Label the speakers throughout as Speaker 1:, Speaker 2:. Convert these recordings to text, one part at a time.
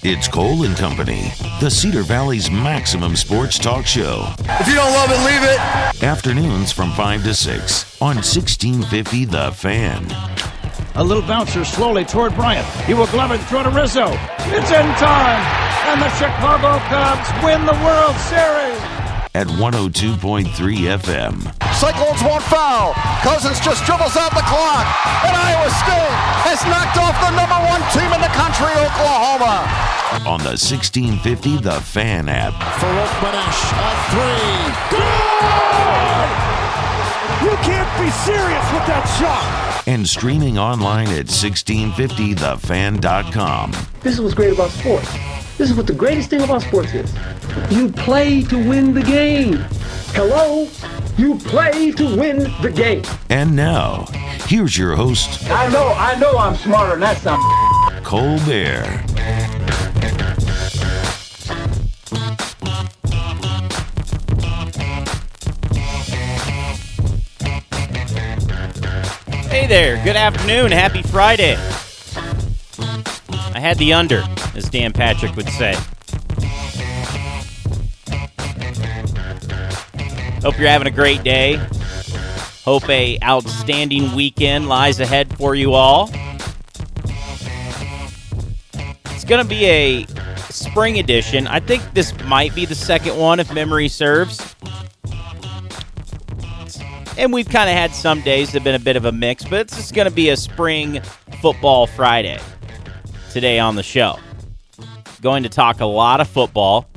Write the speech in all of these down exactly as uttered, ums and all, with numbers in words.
Speaker 1: It's Cole and Company, the Cedar Valley's maximum sports talk show.
Speaker 2: If you don't love it, leave it.
Speaker 1: Afternoons from five to six on sixteen fifty The Fan.
Speaker 3: A little bouncer slowly toward Bryant. He will glove it, throw to Rizzo. It's in time, and the Chicago Cubs win the World Series.
Speaker 1: At one oh two point three F M.
Speaker 2: Cyclones won't foul. Cousins just dribbles out the clock. And Iowa State has knocked off the number one team in the country, Oklahoma.
Speaker 1: On the sixteen fifty The Fan app.
Speaker 4: Farouk Manesh, a three. Good! You can't be serious with that shot.
Speaker 1: And streaming online at sixteen fifty the fan dot com.
Speaker 5: This is what's great about sports. This is what the greatest thing about sports is. You play to win the game. Hello? You play to win the game.
Speaker 1: And now, here's your host.
Speaker 5: I know, I know I'm smarter than that some
Speaker 1: Cole Bear.
Speaker 6: Hey there, good afternoon, happy Friday. I had the under, as Dan Patrick would say. Hope you're having a great day. Hope a outstanding weekend lies ahead for you all. It's going to be a spring edition. I think this might be the second one if memory serves. And we've kind of had some days that have been a bit of a mix, but it's just going to be a spring football Friday today on the show. Going to talk a lot of football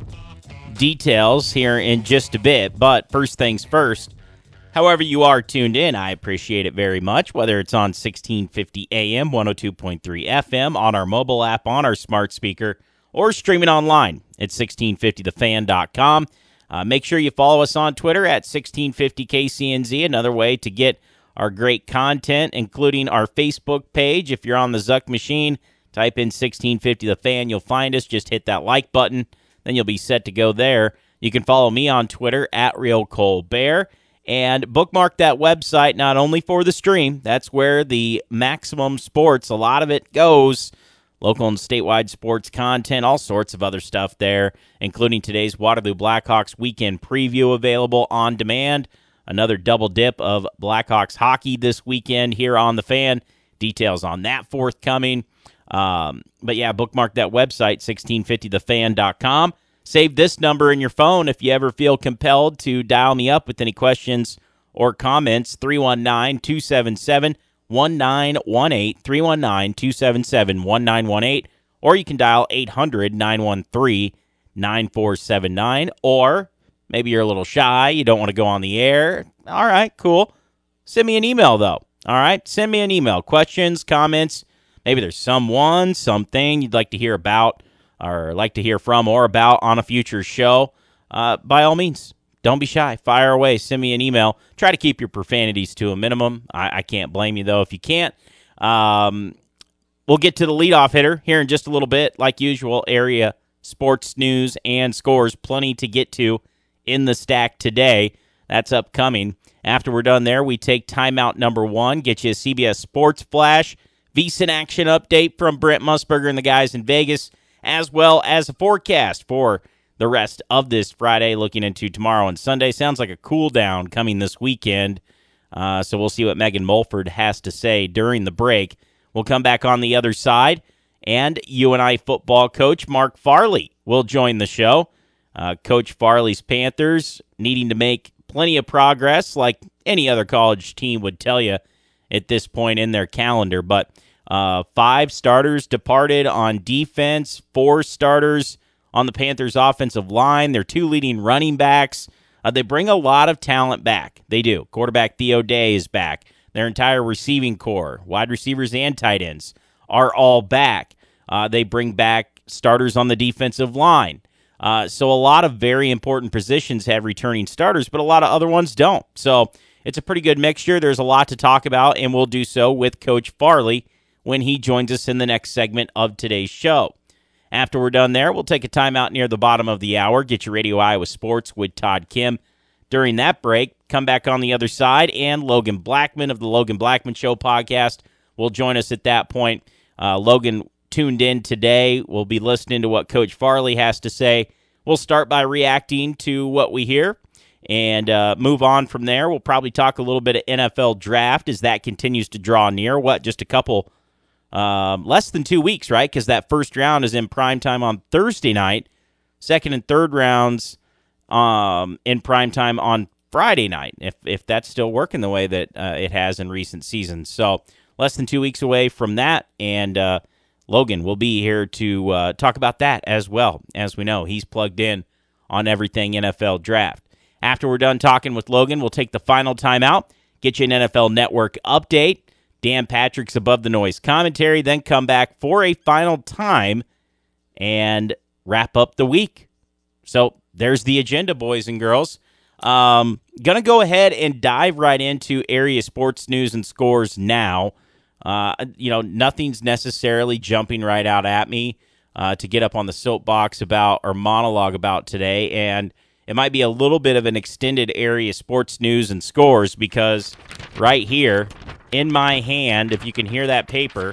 Speaker 6: details here in just a bit, but first things first, however you are tuned in, I appreciate it very much, whether it's on sixteen fifty A M, one oh two point three F M, on our mobile app, on our smart speaker, or streaming online at sixteen fifty the fan dot com. Uh, make sure you follow us on Twitter at sixteen fifty K C N Z, another way to get our great content, including our Facebook page. If you're on the Zuck machine, type in sixteen fifty The Fan. You'll find us. Just hit that like button. Then you'll be set to go there. You can follow me on Twitter at Real Cole Bear. And bookmark that website not only for the stream. That's where the maximum sports, a lot of it goes. Local and statewide sports content, all sorts of other stuff there, including today's Waterloo Blackhawks weekend preview available on demand. Another double dip of Blackhawks hockey this weekend here on The Fan. Details on that forthcoming. Um, but yeah, bookmark that website, sixteen fifty the fan dot com. Save this number in your phone if you ever feel compelled to dial me up with any questions or comments, three one nine, two seven seven, one nine one eight, three one nine, two seven seven, one nine one eight, or you can dial eight hundred, nine one three, nine four seven nine, or maybe you're a little shy, you don't want to go on the air. All right, cool. Send me an email, though. All right, send me an email. Questions, comments, maybe there's someone, something you'd like to hear about or like to hear from or about on a future show. Uh, by all means, don't be shy. Fire away. Send me an email. Try to keep your profanities to a minimum. I, I can't blame you, though, if you can't. Um, we'll get to the leadoff hitter here in just a little bit. Like usual, area sports news and scores. Plenty to get to in the stack today. That's upcoming. After we're done there, we take timeout number one, get you a C B S Sports Flash, VSiN action update from Brent Musburger and the guys in Vegas, as well as a forecast for the rest of this Friday, looking into tomorrow and Sunday. Sounds like a cool down coming this weekend, uh, so we'll see what Megan Mulford has to say during the break. We'll come back on the other side, and U N I football coach Mark Farley will join the show. Uh, Coach Farley's Panthers needing to make plenty of progress, like any other college team would tell you at this point in their calendar, but uh, five starters departed on defense, four starters on the Panthers' offensive line, their two leading running backs. Uh, they bring a lot of talent back. They do. Quarterback Theo Day is back. Their entire receiving core, wide receivers and tight ends, are all back. Uh, they bring back starters on the defensive line. Uh, so a lot of very important positions have returning starters, but a lot of other ones don't. So it's a pretty good mixture. There's a lot to talk about, and we'll do so with Coach Farley when he joins us in the next segment of today's show. After we're done there, we'll take a timeout near the bottom of the hour, get your Radio Iowa Sports with Todd Kim. During that break, come back on the other side, and Logan Blackman of the Logan Blackman Show podcast will join us at that point. Uh, Logan tuned in today. We'll be listening to what Coach Farley has to say. We'll start by reacting to what we hear and uh, move on from there. We'll probably talk a little bit of N F L draft as that continues to draw near. What, just a couple, um, less than two weeks, right? Because that first round is in primetime on Thursday night. Second and third rounds um, in primetime on Friday night, if if that's still working the way that uh, it has in recent seasons. So less than two weeks away from that, and uh, Logan will be here to uh, talk about that as well. As we know, he's plugged in on everything N F L draft. After we're done talking with Logan, we'll take the final timeout, get you an N F L Network update, Dan Patrick's Above the Noise commentary, then come back for a final time and wrap up the week. So there's the agenda, boys and girls. Um, gonna go ahead and dive right into area sports news and scores now. Uh, you know, nothing's necessarily jumping right out at me uh, to get up on the soapbox about or monologue about today, and it might be a little bit of an extended area sports news and scores because right here in my hand, if you can hear that paper,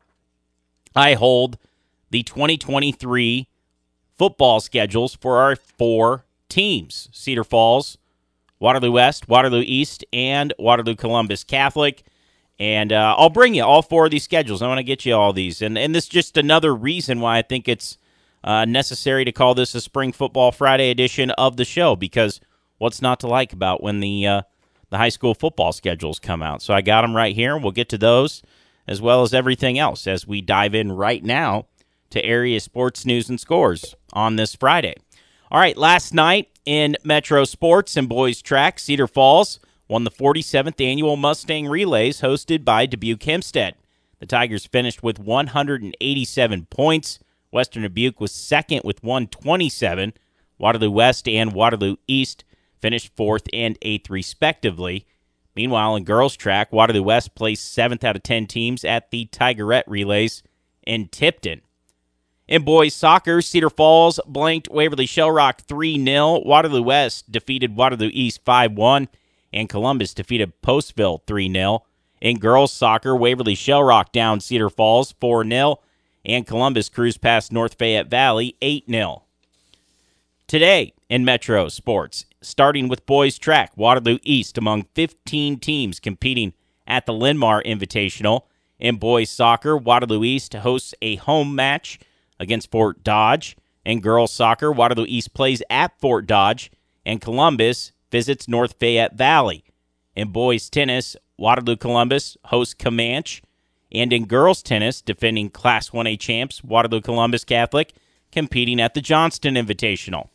Speaker 6: I hold the twenty twenty-three football schedules for our four teams: Cedar Falls, Waterloo West, Waterloo East, and Waterloo Columbus Catholic. And uh, I'll bring you all four of these schedules. I want to get you all these. And, and this is just another reason why I think it's uh, necessary to call this a Spring Football Friday edition of the show, because what's not to like about when the, uh, the high school football schedules come out? So I got them right here. We'll get to those as well as everything else as we dive in right now to area sports news and scores on this Friday. All right, last night in Metro Sports and Boys Track, Cedar Falls won the forty-seventh Annual Mustang Relays hosted by Dubuque Hempstead. The Tigers finished with one hundred eighty-seven points. Western Dubuque was second with one hundred twenty-seven. Waterloo West and Waterloo East finished fourth and eighth respectively. Meanwhile, in girls track, Waterloo West placed seventh out of ten teams at the Tigerette Relays in Tipton. In boys soccer, Cedar Falls blanked Waverly Shell Rock three nil. Waterloo West defeated Waterloo East five one. And Columbus defeated Postville three nil. In girls soccer, Waverly Shell Rock down Cedar Falls four nil. And Columbus cruised past North Fayette Valley eight nil. Today in Metro Sports, starting with boys track, Waterloo East among fifteen teams competing at the Linmar Invitational. In boys soccer, Waterloo East hosts a home match against Fort Dodge. In girls soccer, Waterloo East plays at Fort Dodge, and Columbus visits North Fayette Valley. In boys tennis, Waterloo Columbus hosts Comanche, and in girls tennis, defending Class one A champs, Waterloo Columbus Catholic, competing at the Johnston Invitational.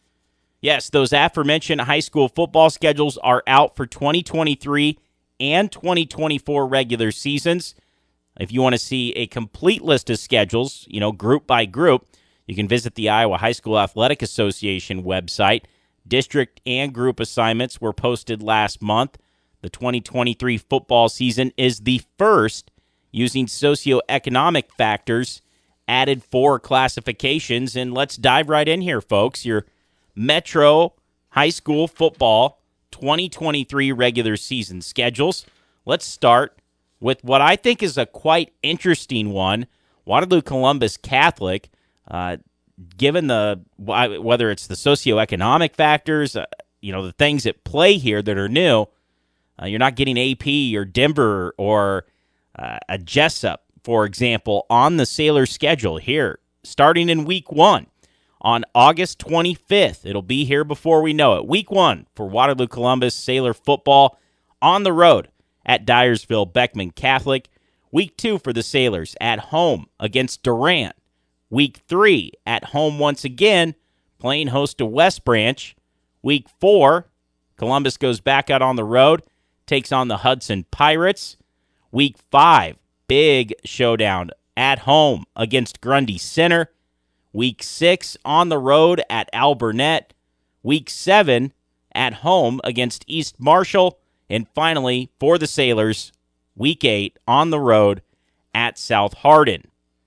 Speaker 6: Yes, those aforementioned high school football schedules are out for twenty twenty-three and twenty twenty-four regular seasons. If you want to see a complete list of schedules, you know, group by group, you can visit the Iowa High School Athletic Association website. District and group assignments were posted last month. The twenty twenty-three football season is the first using socioeconomic factors added for classifications. And let's dive right in here, folks. Your Metro High School Football twenty twenty-three regular season schedules. Let's start with what I think is a quite interesting one. Waterloo Columbus Catholic, uh, given the whether it's the socioeconomic factors, uh, you know, the things at play here that are new, uh, you're not getting A P or Denver or uh, a Jessup, for example, on the Sailor schedule here, starting in week one on August twenty-fifth. It'll be here before we know it. Week one for Waterloo Columbus Sailor football on the road at Dyersville Beckman Catholic. Week two for the Sailors at home against Durant. Week three at home once again, playing host to West Branch. Week four, Columbus goes back out on the road, takes on the Hudson Pirates. Week five, big showdown at home against Grundy Center. Week six, on the road at Alburnett. Week seven, at home against East Marshall. And finally, for the Sailors, week eight, on the road at South Hardin.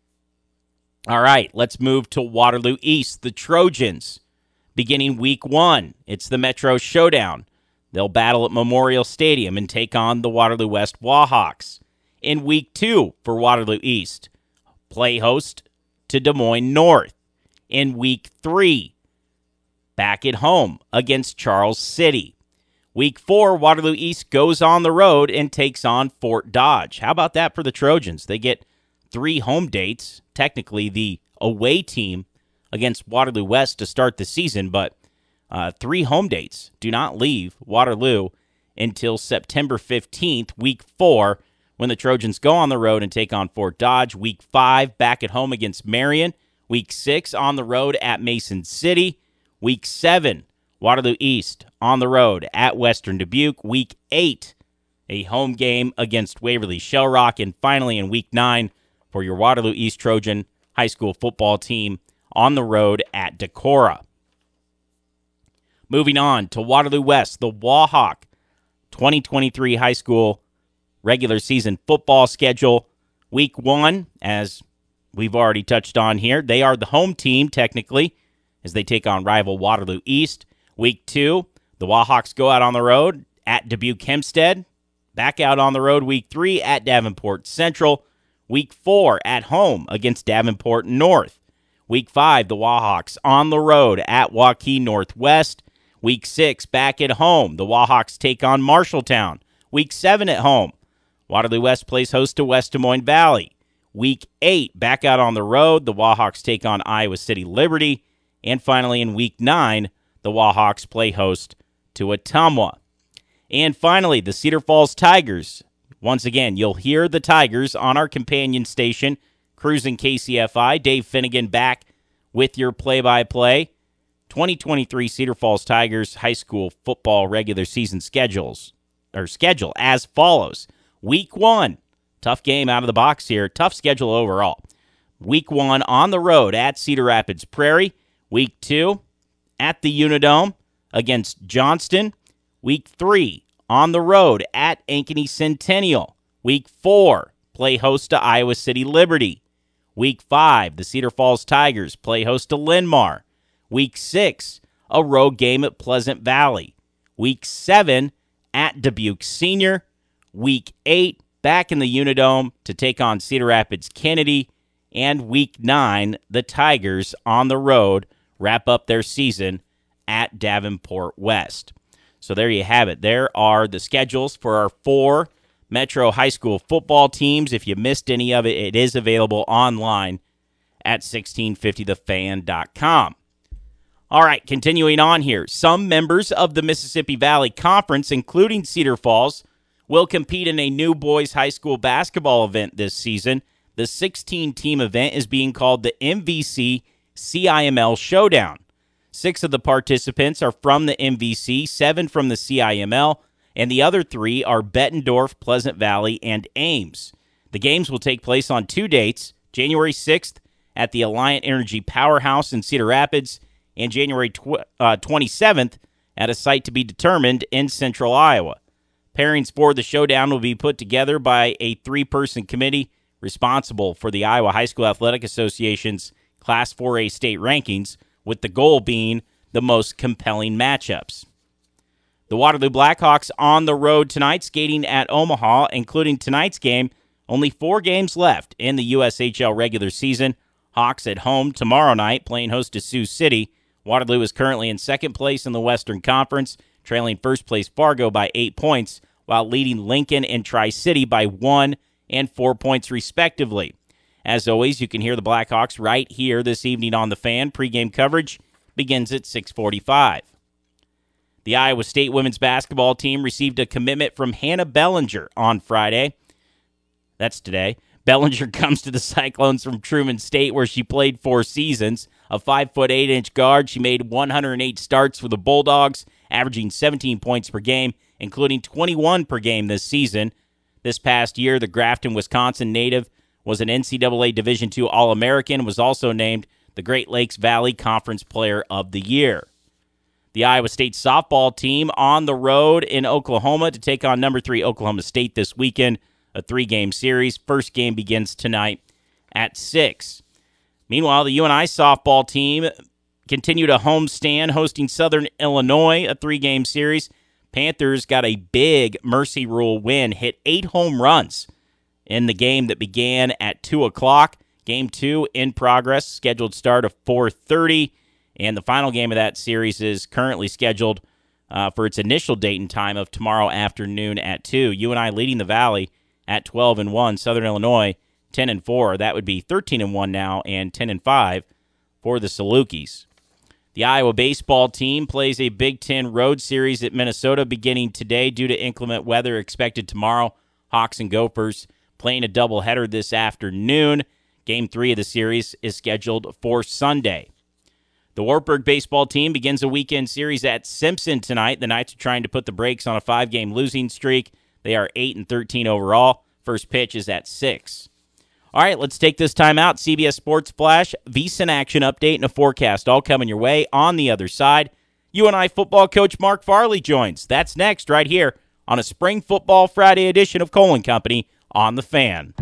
Speaker 6: All right, let's move to Waterloo East, the Trojans. Beginning week one, it's the Metro Showdown. They'll battle at Memorial Stadium and take on the Waterloo West Wahawks. In week two for Waterloo East, play host to Des Moines North. In week three, back at home against Charles City. Week four, Waterloo East goes on the road and takes on Fort Dodge. How about that for the Trojans? They get three home dates, technically the away team against Waterloo West to start the season, but uh, three home dates do not leave Waterloo until September fifteenth, week four, when the Trojans go on the road and take on Fort Dodge. Week five, back at home against Marion. Week six, on the road at Mason City. Week seven, Waterloo East on the road at Western Dubuque. Week eight, a home game against Waverly Shell Rock. And finally, in week nine, for your Waterloo East Trojan high school football team on the road at Decorah. Moving on to Waterloo West, the Wahawk twenty twenty-three high school regular season football schedule. Week one, as we've already touched on here, they are the home team, technically, as they take on rival Waterloo East. Week two, the Wahawks go out on the road at Dubuque Hempstead. Back out on the road week three at Davenport Central. Week four, at home against Davenport North. Week five, the Wahawks on the road at Waukee Northwest. Week six, back at home, the Wahawks take on Marshalltown. Week seven at home, Waterloo West plays host to West Des Moines Valley. Week eight, back out on the road, the Wahawks take on Iowa City Liberty. And finally, in week nine, the Wahawks play host to Ottumwa. And finally, the Cedar Falls Tigers. Once again, you'll hear the Tigers on our companion station, Cruising K C F I. Dave Finnegan back with your play-by-play. twenty twenty-three Cedar Falls Tigers high school football regular season schedules or schedule as follows. Week one, tough game out of the box here. Tough schedule overall. Week one on the road at Cedar Rapids Prairie. Week two at the Unidome against Johnston. Week three on the road at Ankeny Centennial. Week four, play host to Iowa City Liberty. Week five, the Cedar Falls Tigers play host to Linn-Mar. Week six, a road game at Pleasant Valley. Week seven, at Dubuque Senior. Week eight, back in the Unidome to take on Cedar Rapids Kennedy. And week nine, the Tigers on the road wrap up their season at Davenport West. So there you have it. There are the schedules for our four Metro high school football teams. If you missed any of it, it is available online at sixteen fifty the fan dot com. All right, continuing on here. Some members of the Mississippi Valley Conference, including Cedar Falls, will compete in a new boys high school basketball event this season. The sixteen-team event is being called the M V C C I M L Showdown. Six of the participants are from the M V C, seven from the C I M L, and the other three are Bettendorf, Pleasant Valley, and Ames. The games will take place on two dates, January sixth at the Alliant Energy Powerhouse in Cedar Rapids, and January tw- uh, twenty-seventh at a site to be determined in central Iowa. Pairings for the showdown will be put together by a three-person committee responsible for the Iowa High School Athletic Association's Class four A state rankings, with the goal being the most compelling matchups. The Waterloo Blackhawks on the road tonight, skating at Omaha, including tonight's game. Only four games left in the U S H L regular season. Hawks at home tomorrow night, playing host to Sioux City. Waterloo is currently in second place in the Western Conference, trailing first place Fargo by eight points, while leading Lincoln and Tri-City by one and four points respectively. As always, you can hear the Blackhawks right here this evening on The Fan. Pre-game coverage begins at six forty-five. The Iowa State women's basketball team received a commitment from Hannah Bellinger on Friday. That's today. Bellinger comes to the Cyclones from Truman State, where she played four seasons. A five foot eight inch guard, she made one hundred eight starts for the Bulldogs, averaging seventeen points per game, including twenty-one per game this season. This past year, the Grafton, Wisconsin native was an N C double A Division two All-American and was also named the Great Lakes Valley Conference Player of the Year. The Iowa State softball team on the road in Oklahoma to take on number three Oklahoma State this weekend, a three-game series. First game begins tonight at six. Meanwhile, the U N I softball team continued a homestand hosting Southern Illinois, a three-game series. Panthers got a big Mercy Rule win, hit eight home runs in the game that began at two o'clock. Game two in progress, scheduled start of four thirty, and the final game of that series is currently scheduled uh, for its initial date and time of tomorrow afternoon at two. U N I leading the Valley at twelve and one, Southern Illinois ten and four. That would be thirteen and one now, and ten and five for the Salukis. The Iowa baseball team plays a Big Ten road series at Minnesota beginning today due to inclement weather expected tomorrow. Hawks and Gophers playing a doubleheader this afternoon. Game three of the series is scheduled for Sunday. The Wartburg baseball team begins a weekend series at Simpson tonight. The Knights are trying to put the brakes on a five-game losing streak. They are eight and thirteen overall. First pitch is at six. All right, let's take this time out. C B S Sports Flash, VSiN action update, and a forecast all coming your way on the other side. U N I football coach Mark Farley joins. That's next right here on a Spring Football Friday edition of Colin Company on The Fan.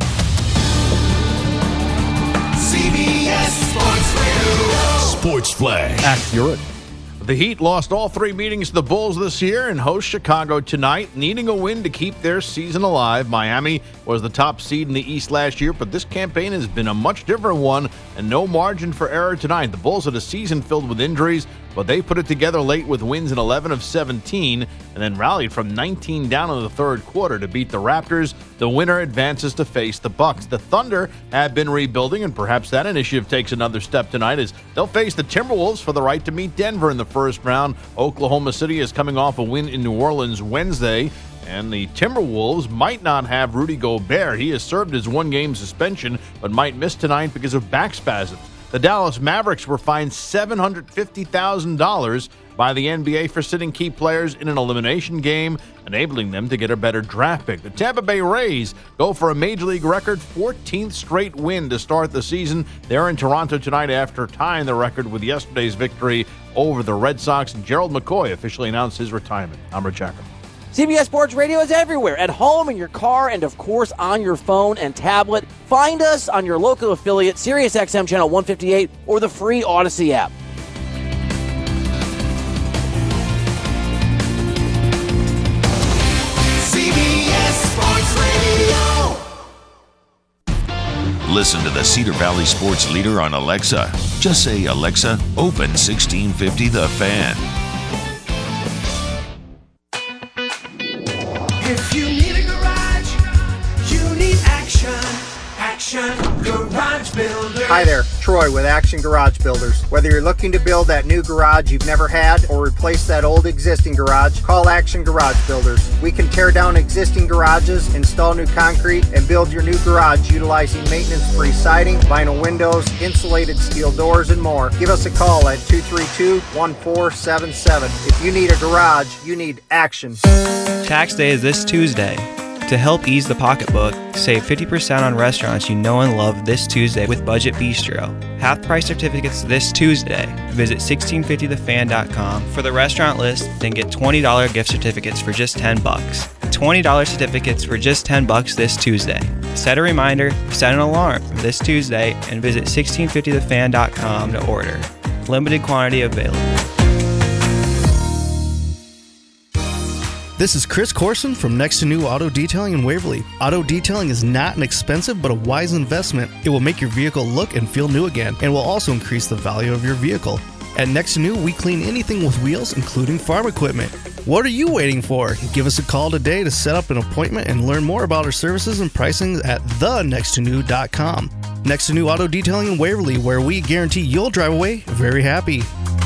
Speaker 7: C B S Sports Radio. Sports Flash.
Speaker 8: Accurate. The Heat lost all three meetings to the Bulls this year and host Chicago tonight, needing a win to keep their season alive. Miami was the top seed in the East last year, but this campaign has been a much different one and no margin for error tonight. The Bulls had a season filled with injuries, but they put it together late with wins in eleven of seventeen and then rallied from nineteen down in the third quarter to beat the Raptors. The winner advances to face the Bucks. The Thunder have been rebuilding, and perhaps that initiative takes another step tonight as they'll face the Timberwolves for the right to meet Denver in the first round. Oklahoma City is coming off a win in New Orleans Wednesday, and the Timberwolves might not have Rudy Gobert. He has served his one-game suspension, but might miss tonight because of back spasms. The Dallas Mavericks were fined seven hundred fifty thousand dollars by the N B A for sitting key players in an elimination game, enabling them to get a better draft pick. The Tampa Bay Rays go for a Major League record fourteenth straight win to start the season. They're in Toronto tonight after tying the record with yesterday's victory over the Red Sox. And Gerald McCoy officially announced his retirement. I'm Rich Ackerman.
Speaker 9: C B S Sports Radio is everywhere, at home, in your car, and of course on your phone and tablet. Find us on your local affiliate, SiriusXM Channel one fifty-eight, or the free Odyssey app.
Speaker 7: C B S Sports Radio.
Speaker 1: Listen to the Cedar Valley Sports Leader on Alexa. Just say, Alexa, open sixteen fifty The Fan.
Speaker 7: If you need a garage, you need action. Action Garage Builders.
Speaker 10: Hi there, Troy with Action Garage Builders. Whether you're looking to build that new garage you've never had or replace that old existing garage, call Action Garage Builders. We can tear down existing garages, install new concrete, and build your new garage utilizing maintenance-free siding, vinyl windows, insulated steel doors, and more. Give us a call at two three two, one four seven seven. If you need a garage, you need action.
Speaker 11: Tax day is this Tuesday. To help ease the pocketbook, save fifty percent on restaurants you know and love this Tuesday with Budget Bistro. Half-price certificates this Tuesday. Visit sixteen fifty the fan dot com for the restaurant list, then get twenty dollars gift certificates for just ten bucks. twenty dollars certificates for just ten bucks this Tuesday. Set a reminder, set an alarm for this Tuesday, and visit sixteen fifty the fan dot com to order. Limited quantity available.
Speaker 12: This is Chris Corson from Next to New Auto Detailing in Waverly. Auto detailing is not an expensive but a wise investment. It will make your vehicle look and feel new again and will also increase the value of your vehicle. At Next to New, we clean anything with wheels, including farm equipment. What are you waiting for? Give us a call today to set up an appointment and learn more about our services and pricing at the next to new dot com. Next to New Auto Detailing in Waverly, where we guarantee you'll drive away very happy.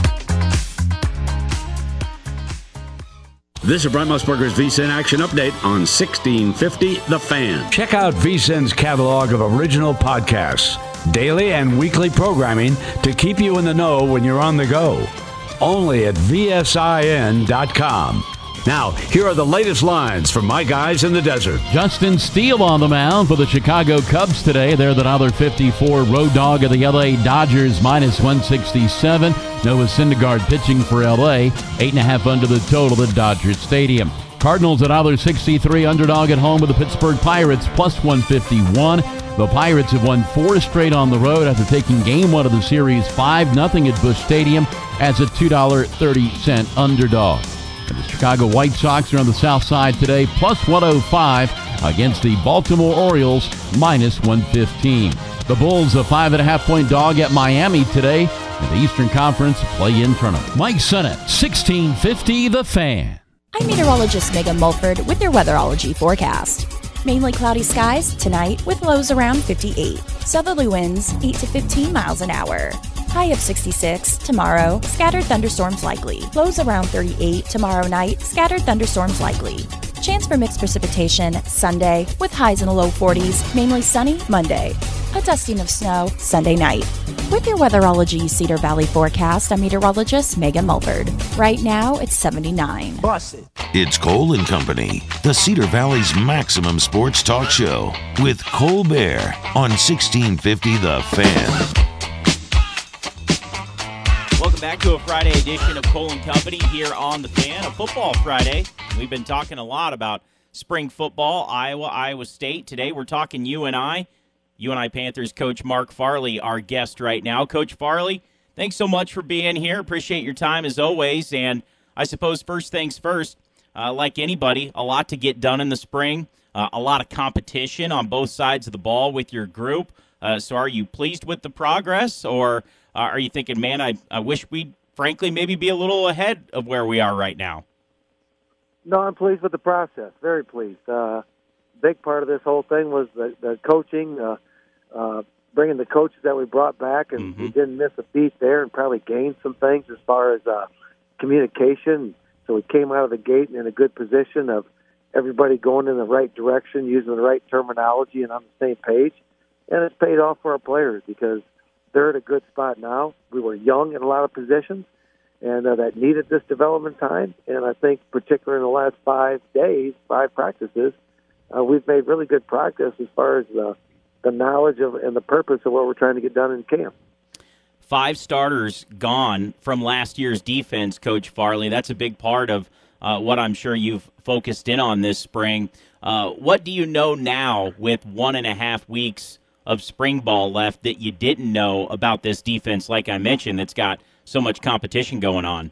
Speaker 13: This is Brent Musburger's VSiN Action Update on sixteen fifty The Fan.
Speaker 14: Check out VSiN's catalog of original podcasts, daily and weekly programming to keep you in the know when you're on the go. Only at V S I N dot com. Now, here are the latest lines from my guys in the desert.
Speaker 15: Justin Steele on the mound for the Chicago Cubs today. They're the one fifty-four road dog of the L A Dodgers, minus one sixty-seven. Noah Syndergaard pitching for L A, eight and a half under the total at Dodger Stadium. Cardinals at one sixty-three underdog at home with the Pittsburgh Pirates, plus one fifty-one. The Pirates have won four straight on the road after taking game one of the series five nothing at Busch Stadium as a two thirty underdog. And the Chicago White Sox are on the south side today, plus one oh five against the Baltimore Orioles, minus one fifteen. The Bulls, a five and a half point dog at Miami today in the Eastern Conference play-in tournament. Mike Sennett, sixteen fifty The Fan.
Speaker 16: I'm meteorologist Megan Mulford with your weatherology forecast. Mainly cloudy skies tonight with lows around fifty-eight. Southerly winds eight to fifteen miles an hour. High of sixty-six tomorrow. Scattered thunderstorms likely. Lows around thirty-eight tomorrow night. Scattered thunderstorms likely. Chance for mixed precipitation Sunday with highs in the low forties. Mainly sunny Monday. A dusting of snow Sunday night. With your weatherology Cedar Valley forecast, I'm meteorologist Megan Mulford. Right now, it's seventy-nine.
Speaker 1: Busted. It's Cole and Company, the Cedar Valley's maximum sports talk show with Cole Bear on sixteen fifty The Fan.
Speaker 6: Welcome back to a Friday edition of Cole and Company here on The Fan, a football Friday. We've been talking a lot about spring football, Iowa, Iowa State. Today we're talking U N I. U N I Panthers coach Mark Farley, our guest right now. Coach Farley, thanks so much for being here. Appreciate your time as always. And I suppose first things first, uh, like anybody, a lot to get done in the spring, uh, a lot of competition on both sides of the ball with your group. Uh, so are you pleased with the progress, or uh, are you thinking, man, I, I wish we'd frankly maybe be a little ahead of where we are right now?
Speaker 17: No, I'm pleased with the process. Very pleased. Uh, big part of this whole thing was the, the coaching, uh, uh, bringing the coaches that we brought back, and mm-hmm. we didn't miss a beat there and probably gained some things as far as uh, communication. So we came out of the gate in a good position of everybody going in the right direction, using the right terminology and on the same page. And it's paid off for our players because they're at a good spot now. We were young in a lot of positions, and uh, that needed this development time. And I think particularly in the last five days, five practices, uh, we've made really good progress as far as the, the knowledge of and the purpose of what we're trying to get done in camp.
Speaker 6: Five starters gone from last year's defense, Coach Farley. That's a big part of uh, what I'm sure you've focused in on this spring. Uh, what do you know now with one and a half weeks of spring ball left that you didn't know about this defense, like I mentioned, that's got so much competition going on?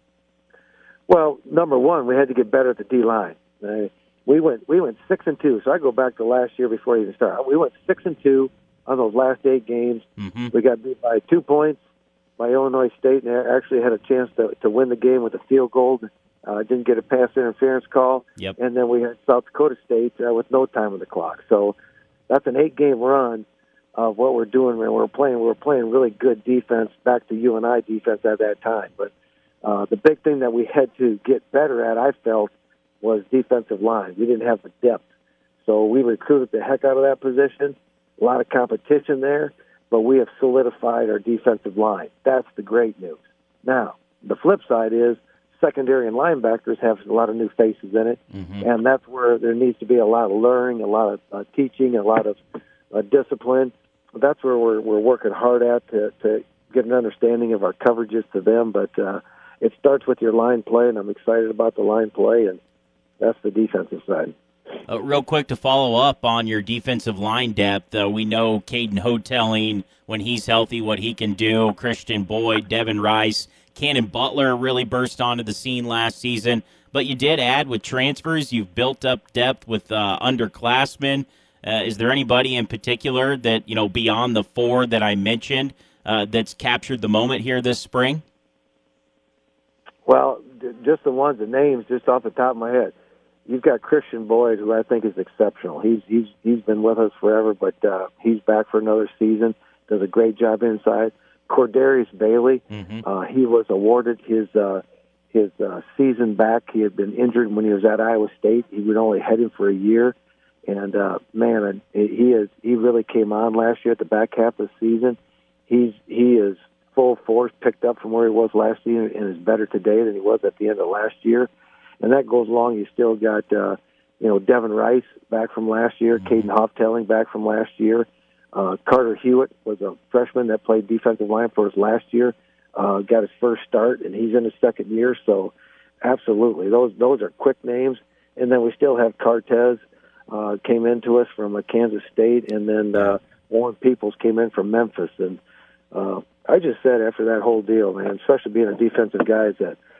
Speaker 17: Well, number one, we had to get better at the D-line. Uh, we went we went six and two. So I go back to last year before I even started. We went six and two on those last eight games. Mm-hmm. We got beat by two points by Illinois State, and actually had a chance to to win the game with a field goal. Uh, didn't get a pass interference call.
Speaker 6: Yep.
Speaker 17: And then we had South Dakota State uh, with no time on the clock. So that's an eight-game run of what we're doing. When we're playing, we we're playing really good defense, back to U N I defense at that time. But uh, the big thing that we had to get better at, I felt, was defensive line. We didn't have the depth. So we recruited the heck out of that position. A lot of competition there, but we have solidified our defensive line. That's the great news. Now, the flip side is secondary and linebackers have a lot of new faces in it, mm-hmm. and that's where there needs to be a lot of learning, a lot of uh, teaching, a lot of uh, discipline. That's where we're we're working hard at to, to get an understanding of our coverages to them. But uh, it starts with your line play, and I'm excited about the line play, and that's the defensive side.
Speaker 6: Uh, real quick to follow up on your defensive line depth, uh, we know Caden Hoteling, when he's healthy, what he can do. Christian Boyd, Devin Rice, Cannon Butler really burst onto the scene last season. But you did add with transfers. You've built up depth with uh, underclassmen. Uh, is there anybody in particular that, you know, beyond the four that I mentioned, uh, that's captured the moment here this spring?
Speaker 17: Well, just the ones, the names, just off the top of my head. You've got Christian Boyd, who I think is exceptional. He's he's he's been with us forever, but uh, he's back for another season. Does a great job inside. Cordarius Bailey, mm-hmm. uh, he was awarded his uh, his uh, season back. He had been injured when he was at Iowa State. He would only head him for a year, and uh, man, he is he really came on last year at the back half of the season. He's he is full force, picked up from where he was last year, and is better today than he was at the end of last year. And that goes along. You still got, uh, you know, Devin Rice back from last year, mm-hmm. Caden Hoteling back from last year. Uh, Carter Hewitt was a freshman that played defensive line for us last year, uh, got his first start, and he's in his second year. So, absolutely, those those are quick names. And then we still have Cartez uh, came into us from uh, Kansas State, and then uh, Warren Peoples came in from Memphis. And uh, I just said after that whole deal, man, especially being a defensive guy, is that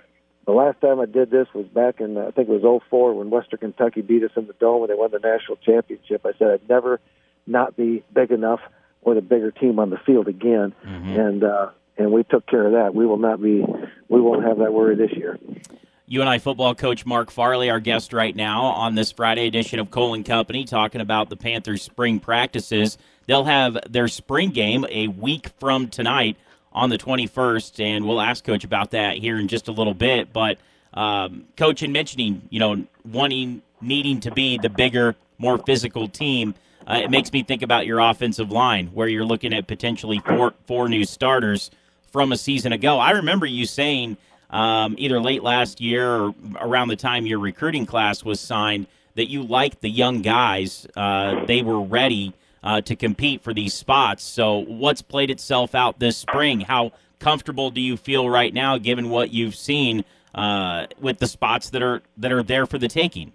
Speaker 17: the last time I did this was back in, I think it was oh four when Western Kentucky beat us in the Dome and they won the national championship. I said I'd never not be big enough or the bigger team on the field again. Mm-hmm. And, uh, and we took care of that. We will not be, we won't have that worry this year.
Speaker 6: U N I football coach Mark Farley, our guest right now on this Friday edition of Cole and Company, talking about the Panthers' spring practices. They'll have their spring game a week from tonight on the twenty-first, and we'll ask Coach about that here in just a little bit. But, um, Coach, in mentioning, you know, wanting, needing to be the bigger, more physical team, uh, it makes me think about your offensive line, where you're looking at potentially four, four new starters from a season ago. I remember you saying um, either late last year or around the time your recruiting class was signed that you liked the young guys. Uh, they were ready uh, to compete for these spots. So what's played itself out this spring? How comfortable do you feel right now, given what you've seen uh, with the spots that are that are there for the taking?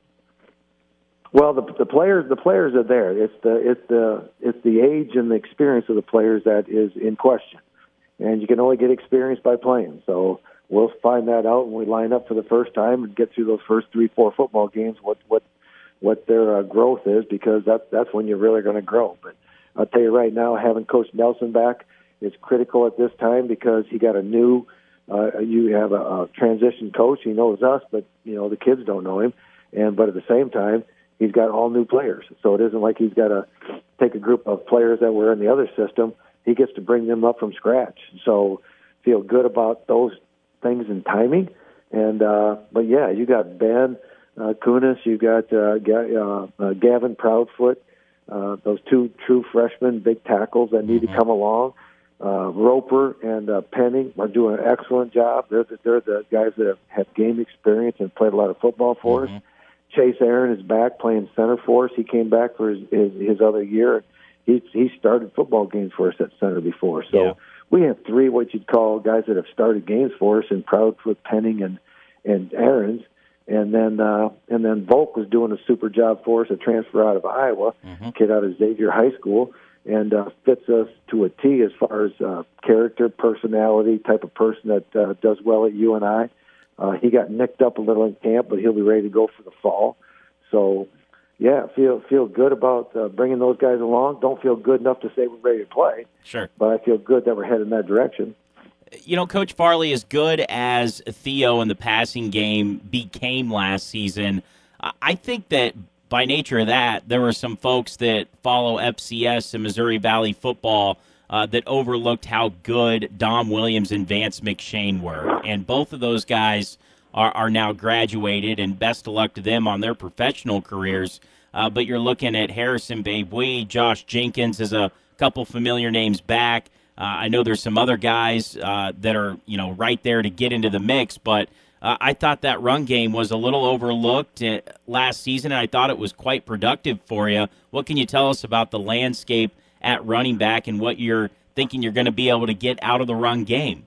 Speaker 17: Well, the, the players the players are there. It's the it's the it's the age and the experience of the players that is in question, and you can only get experience by playing. So we'll find that out when we line up for the first time and get through those first three, four football games. What what what their uh, growth is, because that's that's when you're really going to grow. But I'll tell you right now, having Coach Nelson back is critical at this time because he got a new. Uh, you have a, a transition coach. He knows us, but you know the kids don't know him. And but at the same time, he's got all new players. So it isn't like he's got to take a group of players that were in the other system. He gets to bring them up from scratch. So feel good about those things and timing. And uh, but yeah, you got Ben uh, Kunis, you got uh, G- uh, uh, Gavin Proudfoot, uh, those two true freshmen, big tackles that need mm-hmm. to come along. Uh, Roper and uh, Penning are doing an excellent job. They're the, they're the guys that have, have game experience and played a lot of football for mm-hmm. us. Chase Aaron is back playing center for us. He came back for his, his, his other year. He he started football games for us at center before. So yeah. we have three what you'd call guys that have started games for us in Proudfoot, Penning, and and Aaron's. And then uh, and then Volk was doing a super job for us, a transfer out of Iowa, mm-hmm. kid out of Xavier High School, and uh, fits us to a T as far as uh, character, personality, type of person that uh, does well at U N I. Uh, he got nicked up a little in camp, but he'll be ready to go for the fall. So, yeah, feel feel good about uh, bringing those guys along. Don't feel good enough to say we're ready to play.
Speaker 6: Sure.
Speaker 17: But I feel good that we're headed in that direction.
Speaker 6: You know, Coach Farley, as good as Theo in the passing game became last season, I think that by nature of that, there were some folks that follow F C S and Missouri Valley football Uh, that overlooked how good Dom Williams and Vance McShane were. And both of those guys are, are now graduated, and best of luck to them on their professional careers. Uh, but you're looking at Harrison Babui, Josh Jenkins as a couple familiar names back. Uh, I know there's some other guys uh, that are, you know, right there to get into the mix, but uh, I thought that run game was a little overlooked uh, last season, and I thought it was quite productive for you. What can you tell us about the landscape at running back and what you're thinking you're going to be able to get out of the run game?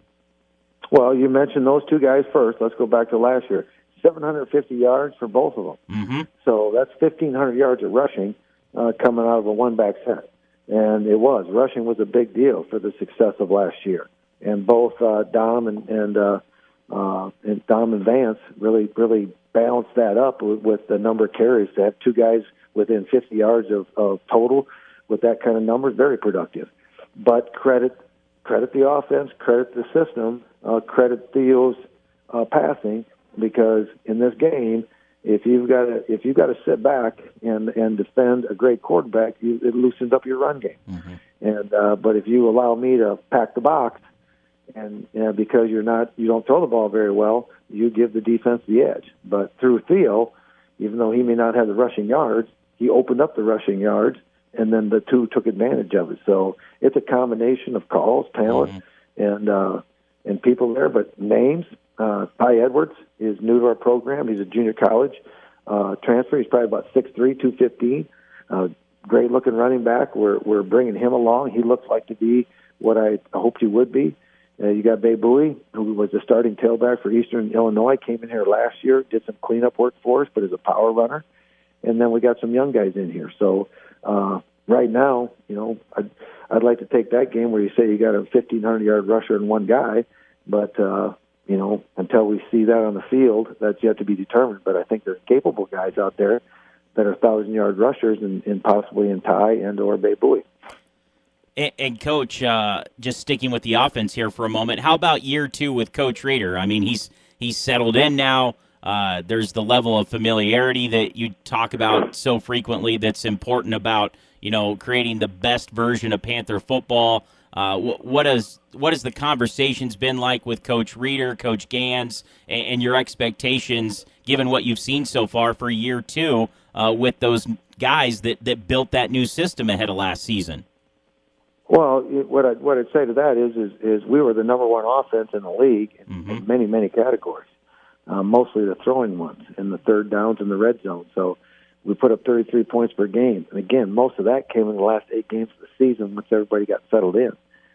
Speaker 17: Well, you mentioned those two guys first. Let's go back to last year. seven hundred fifty yards for both of them.
Speaker 6: Mm-hmm.
Speaker 17: So that's fifteen hundred yards of rushing uh, coming out of a one-back set. And it was. Rushing was a big deal for the success of last year. And both uh, Dom and and, uh, uh, and Dom and Vance really really balanced that up with, with the number of carries. To have two guys within fifty yards of, of total with that kind of numbers, very productive. But credit credit the offense, credit the system, uh, credit Theo's uh, passing, because in this game, if you've got to if you've got to sit back and, and defend a great quarterback, you, it loosens up your run game.
Speaker 6: Mm-hmm.
Speaker 17: And uh, but if you allow me to pack the box, and you know, because you're not you don't throw the ball very well, you give the defense the edge. But through Theo, even though he may not have the rushing yards, he opened up the rushing yards, and then the two took advantage of it. So it's a combination of calls, talent, mm-hmm. and uh, and people there. But names, uh, Ty Edwards is new to our program. He's a junior college uh, transfer. He's probably about six three, two fifteen. Uh, great-looking running back. We're we're bringing him along. He looks like to be what I hoped he would be. Uh, you got Babui, who was the starting tailback for Eastern Illinois, came in here last year, did some cleanup work for us, but is a power runner. And then we got some young guys in here. So uh, right now, you know, I'd, I'd like to take that game where you say you got a fifteen hundred yard rusher and one guy, but uh, you know, until we see that on the field, that's yet to be determined. But I think there's capable guys out there that are thousand-yard rushers, and, and possibly in Ty and or Babe Bowie.
Speaker 6: And, and Coach, uh, just sticking with the offense here for a moment, how about year two with Coach Reeder? I mean, he's he's settled in now. Uh, there's the level of familiarity that you talk about so frequently that's important about, you know, creating the best version of Panther football. Uh, what, what has what has the conversations been like with Coach Reeder, Coach Gans, and, and your expectations, given what you've seen so far for year two uh, with those guys that, that built that new system ahead of last season?
Speaker 17: Well, what I'd, what I'd say to that is, is is we were the number one offense in the league in, mm-hmm. in many, many categories, uh, mostly the throwing ones and the third downs and the red zone. So we put up thirty-three points per game. And, again, most of that came in the last eight games of the season once everybody got settled in.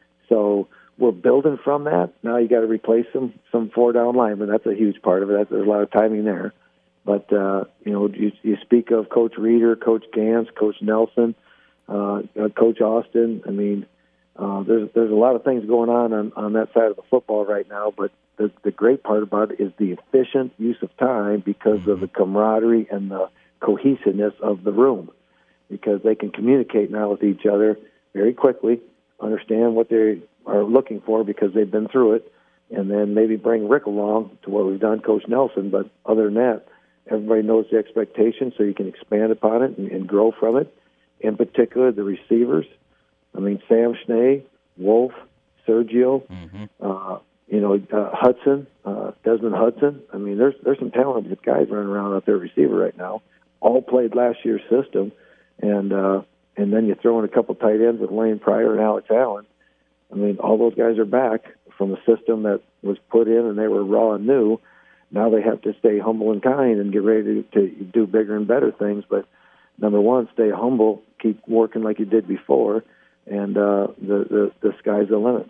Speaker 17: So we're building from that. Now you got to replace some, some four-down linemen. That's a huge part of it. There's a lot of timing there. But, uh, you know, you, you speak of Coach Reeder, Coach Gans, Coach Nelson, Uh, Coach Austin. I mean, uh, there's there's a lot of things going on, on on that side of the football right now. But the the great part about it is the efficient use of time because of the camaraderie and the cohesiveness of the room. Because they can communicate now with each other very quickly, understand what they are looking for because they've been through it, and then maybe bring Rick along to what we've done, Coach Nelson. But other than that, everybody knows the expectations, so you can expand upon it and, and grow from it. In particular, the receivers. I mean, Sam Schnee, Wolf, Sergio, mm-hmm. uh, you know, uh, Hudson, uh, Desmond Hudson. I mean, there's there's some talented guys running around out there, receiver right now. All played last year's system, and uh, and then you throw in a couple tight ends with Lane Pryor and Alex Allen. I mean, all those guys are back from a system that was put in, and they were raw and new. Now they have to stay humble and kind and get ready to, to do bigger and better things, but number one, stay humble, keep working like you did before, and uh, the, the, the sky's the limit.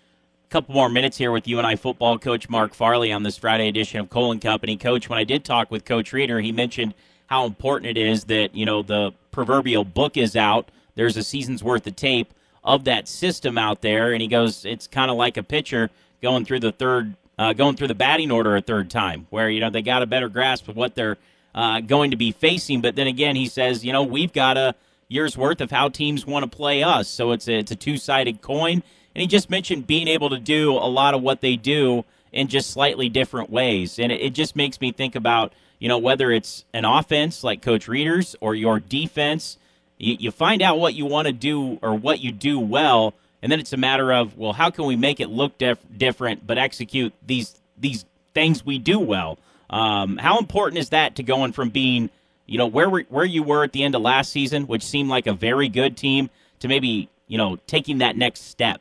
Speaker 6: A couple more minutes here with you and I football coach Mark Farley on this Friday edition of Cole and Company. Coach, when I did talk with Coach Reeder, he mentioned how important it is that, you know, the proverbial book is out. There's a season's worth of tape of that system out there, and he goes, it's kind of like a pitcher going through the third, uh, going through the batting order a third time, where, you know, they got a better grasp of what they're Uh, going to be facing. But then again, he says, you know, we've got a year's worth of how teams want to play us. So it's a, it's a two-sided coin. And he just mentioned being able to do a lot of what they do in just slightly different ways. And it, it just makes me think about, you know, whether it's an offense like Coach Reeder's or your defense, you, you find out what you want to do or what you do well. And then it's a matter of, well, how can we make it look dif- different but execute these these things we do well? Um, how important is that to going from being, you know, where where you were at the end of last season, which seemed like a very good team, to maybe, you know, taking that next step?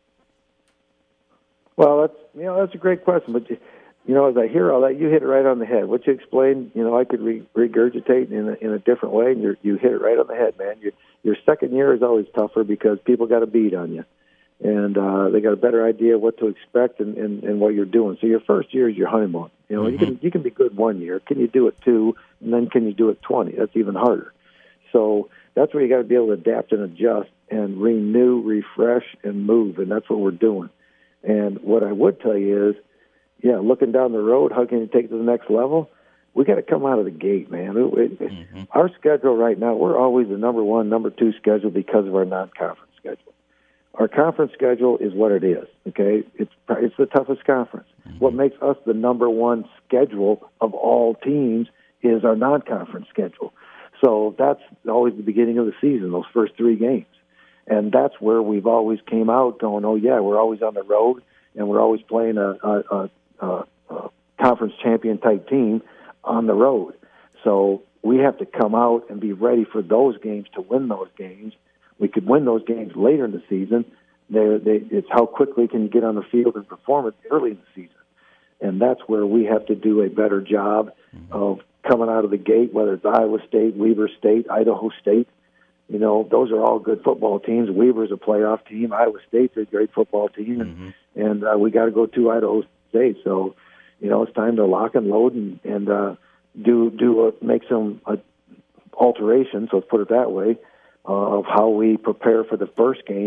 Speaker 17: Well, that's you know that's a great question, but you, you know, as I hear all that, you hit it right on the head. What you explained, you know, I could re- regurgitate in a, in a different way, and you you hit it right on the head, man. Your your second year is always tougher because people got a beat on you, and uh, they got a better idea of what to expect and, and, and what you're doing. So your first year is your honeymoon. You know, mm-hmm. you can you can be good one year. Can you do it two, and then can you do it twenty? That's even harder. So that's where you got to be able to adapt and adjust and renew, refresh, and move, and that's what we're doing. And what I would tell you is, yeah, looking down the road, how can you take it to the next level? We got to come out of the gate, man. It, it, mm-hmm. Our schedule right now, we're always the number one, number two schedule because of our non-conference schedule. Our conference schedule is what it is, okay? It's it's the toughest conference. Mm-hmm. What makes us the number one schedule of all teams is our non-conference schedule. So that's always the beginning of the season, those first three games. And that's where we've always came out going, oh, yeah, we're always on the road, and we're always playing a, a, a, a conference champion-type team on the road. So we have to come out and be ready for those games to win those games. We could win those games later in the season. They, they, it's how quickly can you get on the field and perform it early in the season. And that's where we have to do a better job mm-hmm. of coming out of the gate, whether it's Iowa State, Weber State, Idaho State. You know, those are all good football teams. Weber's a playoff team. Iowa State's a great football team. And, mm-hmm. and uh, we got to go to Idaho State. So, you know, it's time to lock and load and, and uh, do, do a, make some uh, alterations, let's put it that way, uh, of how we prepare for the first game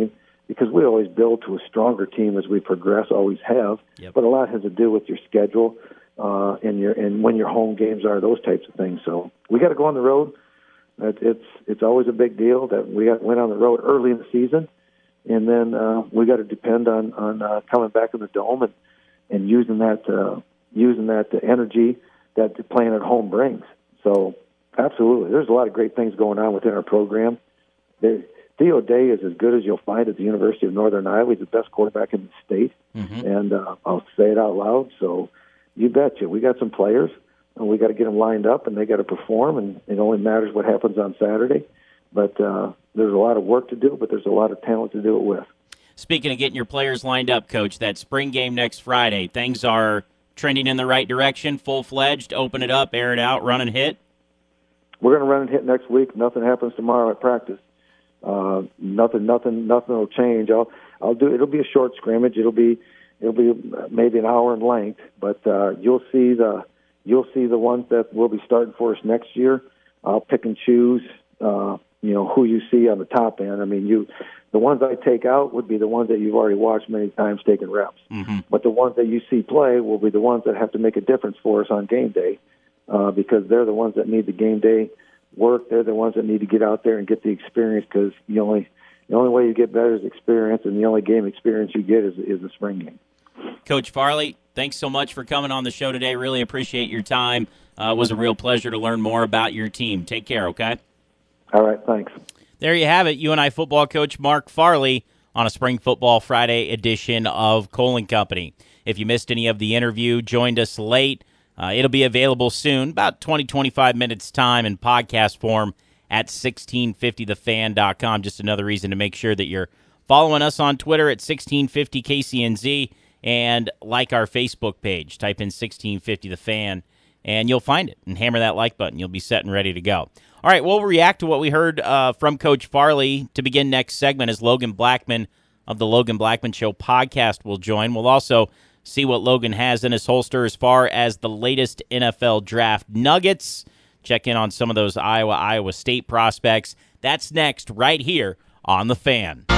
Speaker 17: because we always build to a stronger team as we progress, always have.
Speaker 6: Yep.
Speaker 17: But a lot has to do with your schedule uh, and your and when your home games are, those types of things. So we got to go on the road. It, it's it's always a big deal that we got, went on the road early in the season, and then uh, we got to depend on on uh, coming back in the dome and and using that uh, using that energy that playing at home brings. So absolutely, there's a lot of great things going on within our program. There, Theo Day is as good as you'll find at the University of Northern Iowa. He's the best quarterback in the state,
Speaker 6: mm-hmm.
Speaker 17: and uh, I'll say it out loud. So you betcha, we got some players, and we got to get them lined up, and they got to perform. And it only matters what happens on Saturday. But uh, there's a lot of work to do, but there's a lot of talent to do it with.
Speaker 6: Speaking of getting your players lined up, Coach, that spring game next Friday, things are trending in the right direction, full-fledged, open it up, air it out, run and hit?
Speaker 17: We're going to run and hit next week. Nothing happens tomorrow at practice. Uh, nothing, nothing, nothing will change. I'll, I'll do. It'll be a short scrimmage. It'll be, it'll be maybe an hour in length. But uh, you'll see the, you'll see the ones that will be starting for us next year. I'll pick and choose. Uh, you know who you see on the top end. I mean, you, the ones I take out would be the ones that you've already watched many times taking reps.
Speaker 6: Mm-hmm.
Speaker 17: But the ones that you see play will be the ones that have to make a difference for us on game day, uh, because they're the ones that need the game day work. They're the ones that need to get out there and get the experience, because the only the only way you get better is experience, and the only game experience you get is is the spring game.
Speaker 6: Coach Farley, thanks so much for coming on the show today. Really appreciate your time. Uh, it was a real pleasure to learn more about your team. Take care, okay?
Speaker 17: All right, thanks.
Speaker 6: There you have it. U N I football coach Mark Farley on a Spring Football Friday edition of Cole and Company. If you missed any of the interview, joined us late, Uh, it'll be available soon, about twenty, twenty-five minutes time in podcast form at sixteen fifty the fan dot com. Just another reason to make sure that you're following us on Twitter at sixteen fifty K C N Z and like our Facebook page. Type in sixteen fifty the fan and you'll find it, and hammer that like button. You'll be set and ready to go. All right, we'll react to what we heard uh, from Coach Farley to begin next segment as Logan Blackman of the Logan Blackman Show podcast will join. We'll also see what Logan has in his holster as far as the latest N F L draft nuggets. Check in on some of those Iowa, Iowa State prospects. That's next right here on The Fan.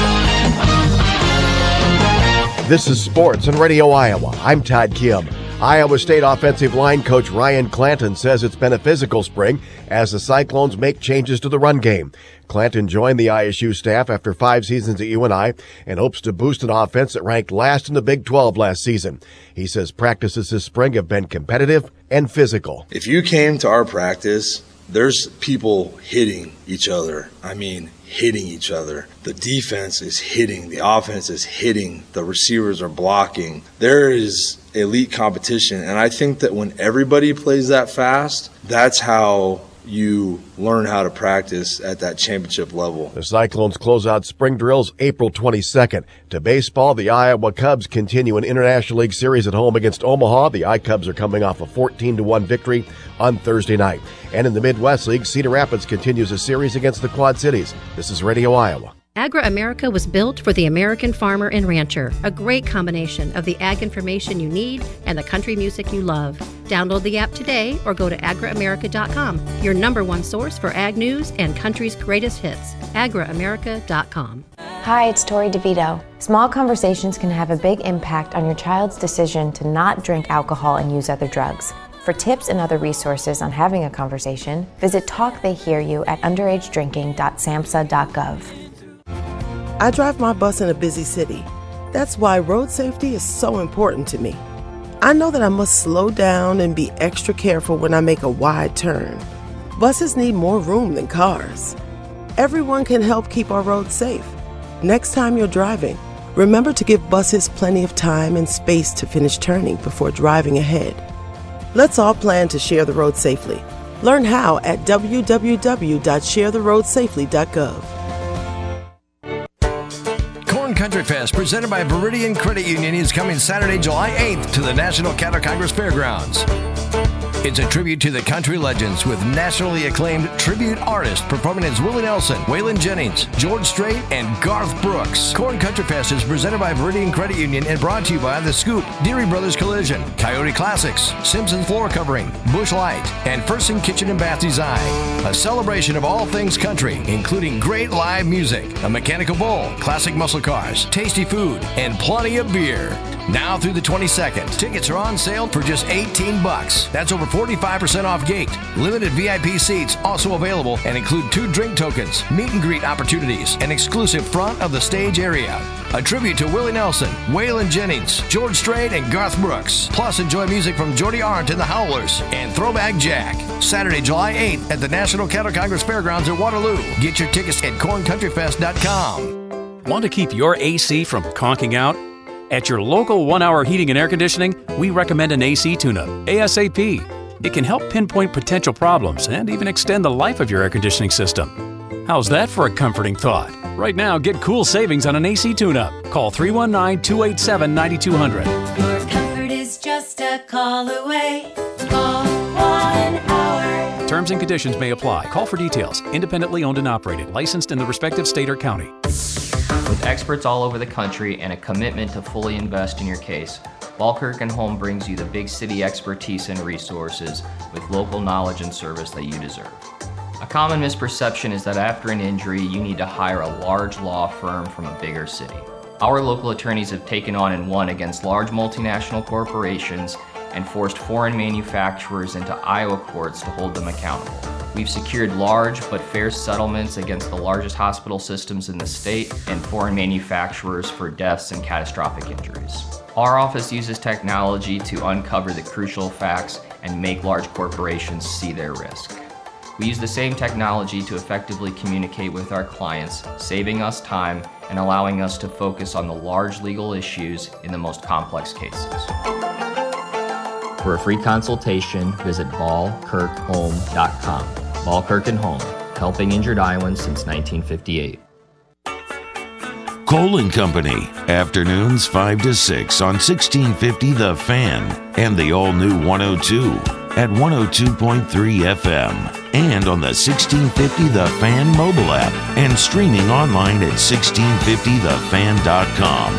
Speaker 18: This is Sports on Radio Iowa. I'm Todd Kim. Iowa State offensive line coach Ryan Clanton says it's been a physical spring as the Cyclones make changes to the run game. Clanton joined the I S U staff after five seasons at U N I and hopes to boost an offense that ranked last in the Big twelve last season. He says practices this spring have been competitive and physical.
Speaker 19: If you came to our practice, there's people hitting each other. I mean, hitting each other. The defense is hitting. The offense is hitting. The receivers are blocking. There is elite competition, and I think that when everybody plays that fast, that's how you learn how to practice at that championship level.
Speaker 18: The Cyclones close out spring drills April twenty-second. To baseball, the Iowa Cubs continue an International League series at home against Omaha. The I-Cubs are coming off a fourteen to one victory on Thursday night. And in the Midwest League, Cedar Rapids continues a series against the Quad Cities. This is Radio Iowa.
Speaker 20: Agra America was built for the American farmer and rancher, a great combination of the ag information you need and the country music you love. Download the app today or go to agra america dot com, your number one source for ag news and country's greatest hits, agra america dot com.
Speaker 21: Hi, it's Tori DeVito. Small conversations can have a big impact on your child's decision to not drink alcohol and use other drugs. For tips and other resources on having a conversation, visit Talk They Hear You at underage drinking dot samhsa dot gov.
Speaker 22: I drive my bus in a busy city. That's why road safety is so important to me. I know that I must slow down and be extra careful when I make a wide turn. Buses need more room than cars. Everyone can help keep our roads safe. Next time you're driving, remember to give buses plenty of time and space to finish turning before driving ahead. Let's all plan to share the road safely. Learn how at w w w dot share the road safely dot gov.
Speaker 23: Country Fest, presented by Veridian Credit Union, is coming Saturday, July eighth to the National Cattle Congress Fairgrounds. It's a tribute to the country legends with nationally acclaimed tribute artists performing as Willie Nelson, Waylon Jennings, George Strait, and Garth Brooks. Corn Country Fest is presented by Viridian Credit Union and brought to you by The Scoop, Deary Brothers Collision, Coyote Classics, Simpson Floor Covering, Bush Light, and Ferson Kitchen and Bath Design. A celebration of all things country, including great live music, a mechanical bull, classic muscle cars, tasty food, and plenty of beer. Now through the twenty-second, tickets are on sale for just eighteen bucks. That's over forty-five percent off gate. Limited V I P seats also available and include two drink tokens, meet and greet opportunities, and exclusive front of the stage area. A tribute to Willie Nelson, Waylon Jennings, George Strait, and Garth Brooks. Plus, enjoy music from Jordy Arndt and the Howlers and Throwback Jack. Saturday, July eighth at the National Cattle Congress Fairgrounds at Waterloo. Get your tickets at corn country fest dot com.
Speaker 13: Want to keep your A C from conking out? At your local one-hour heating and air conditioning, we recommend an A C tune-up, ASAP. It can help pinpoint potential problems and even extend the life of your air conditioning system. How's that for a comforting thought? Right now, get cool savings on an A C tune-up. Call three one nine, two eight seven, nine two zero zero.
Speaker 2: Your comfort is just a call away. Call one hour.
Speaker 13: Terms and conditions may apply. Call for details. Independently owned and operated. Licensed in the respective state or county.
Speaker 3: With experts all over the country and a commitment to fully invest in your case, Balkirk and Home brings you the big city expertise and resources with local knowledge and service that you deserve. A common misperception is that after an injury, you need to hire a large law firm from a bigger city. Our local attorneys have taken on and won against large multinational corporations and forced foreign manufacturers into Iowa courts to hold them accountable. We've secured large but fair settlements against the largest hospital systems in the state and foreign manufacturers for deaths and catastrophic injuries. Our office uses technology to uncover the crucial facts and make large corporations see their risk. We use the same technology to effectively communicate with our clients, saving us time and allowing us to focus on the large legal issues in the most complex cases. For a free consultation, visit ball kirk home dot com. Balkirk and Home, helping injured Iowans since nineteen fifty-eight.
Speaker 1: Cole and Company, afternoons five to six on sixteen fifty The Fan and the all-new one oh two at one oh two point three F M and on the sixteen fifty The Fan mobile app and streaming online at sixteen fifty the fan dot com.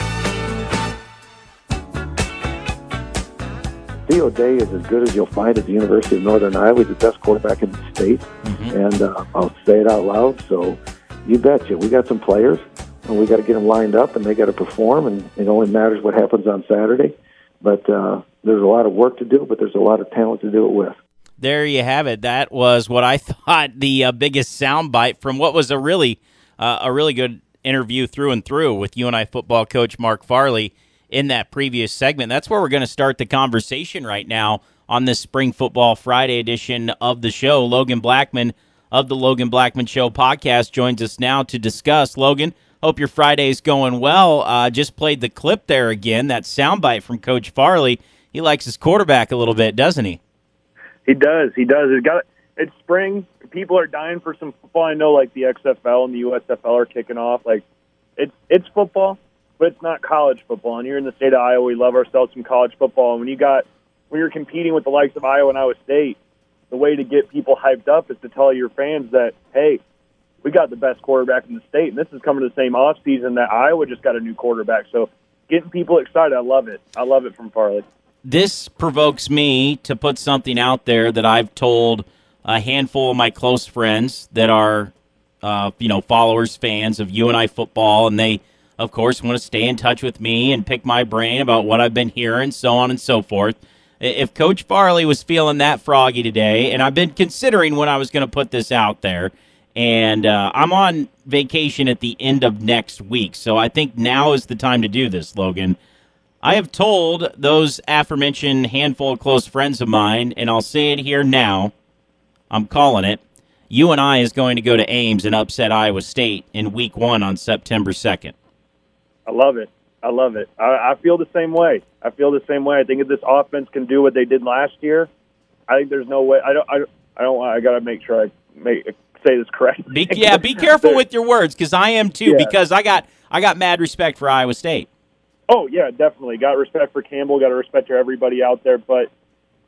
Speaker 17: Theo Day is as good as you'll find at the University of Northern Iowa. He's the best quarterback in the state, mm-hmm. and uh, I'll say it out loud, so you betcha. We got some players, and we got to get them lined up, and they got to perform, and it only matters what happens on Saturday. But uh, there's a lot of work to do, but there's a lot of talent to do it with.
Speaker 6: There you have it. That was what I thought the uh, biggest soundbite from what was a really, uh, a really good interview through and through with U N I football coach Mark Farley in that previous segment. That's where we're going to start the conversation right now on this Spring Football Friday edition of the show. Logan Blackman of the Logan Blackman Show podcast joins us now to discuss. Logan, hope your Friday's going well. Uh, just played the clip there again, that soundbite from Coach Farley. He likes his quarterback a little bit, doesn't he?
Speaker 4: He does. He does. It's got. It's spring. People are dying for some football. I know, like the X F L and the U S F L are kicking off. Like, it's it's football, but it's not college football. And here in the state of Iowa, we love ourselves some college football. And when you got when you're competing with the likes of Iowa and Iowa State, the way to get people hyped up is to tell your fans that, hey, we got the best quarterback in the state, and this is coming to the same off season that Iowa just got a new quarterback. So getting people excited, I love it. I love it from Farley.
Speaker 6: This provokes me to put something out there that I've told a handful of my close friends that are, uh, you know, followers, fans of U N I football, and they, of course, want to stay in touch with me and pick my brain about what I've been hearing, so on and so forth. If Coach Farley was feeling that froggy today, and I've been considering when I was going to put this out there, and uh, I'm on vacation at the end of next week, so I think now is the time to do this, Logan. I have told those aforementioned handful of close friends of mine, and I'll say it here now, I'm calling it, U N I is going to go to Ames and upset Iowa State in week one on September second.
Speaker 4: I love it. I love it. I, I feel the same way. I feel the same way. I think if this offense can do what they did last year, I think there's no way. I don't. I don't. I, don't, I got to make sure I make, say this correct.
Speaker 6: Be, yeah, be careful with your words, because I am too. Yeah. Because I got I got mad respect for Iowa State.
Speaker 4: Oh yeah, definitely. Got respect for Campbell. Got to respect for everybody out there. But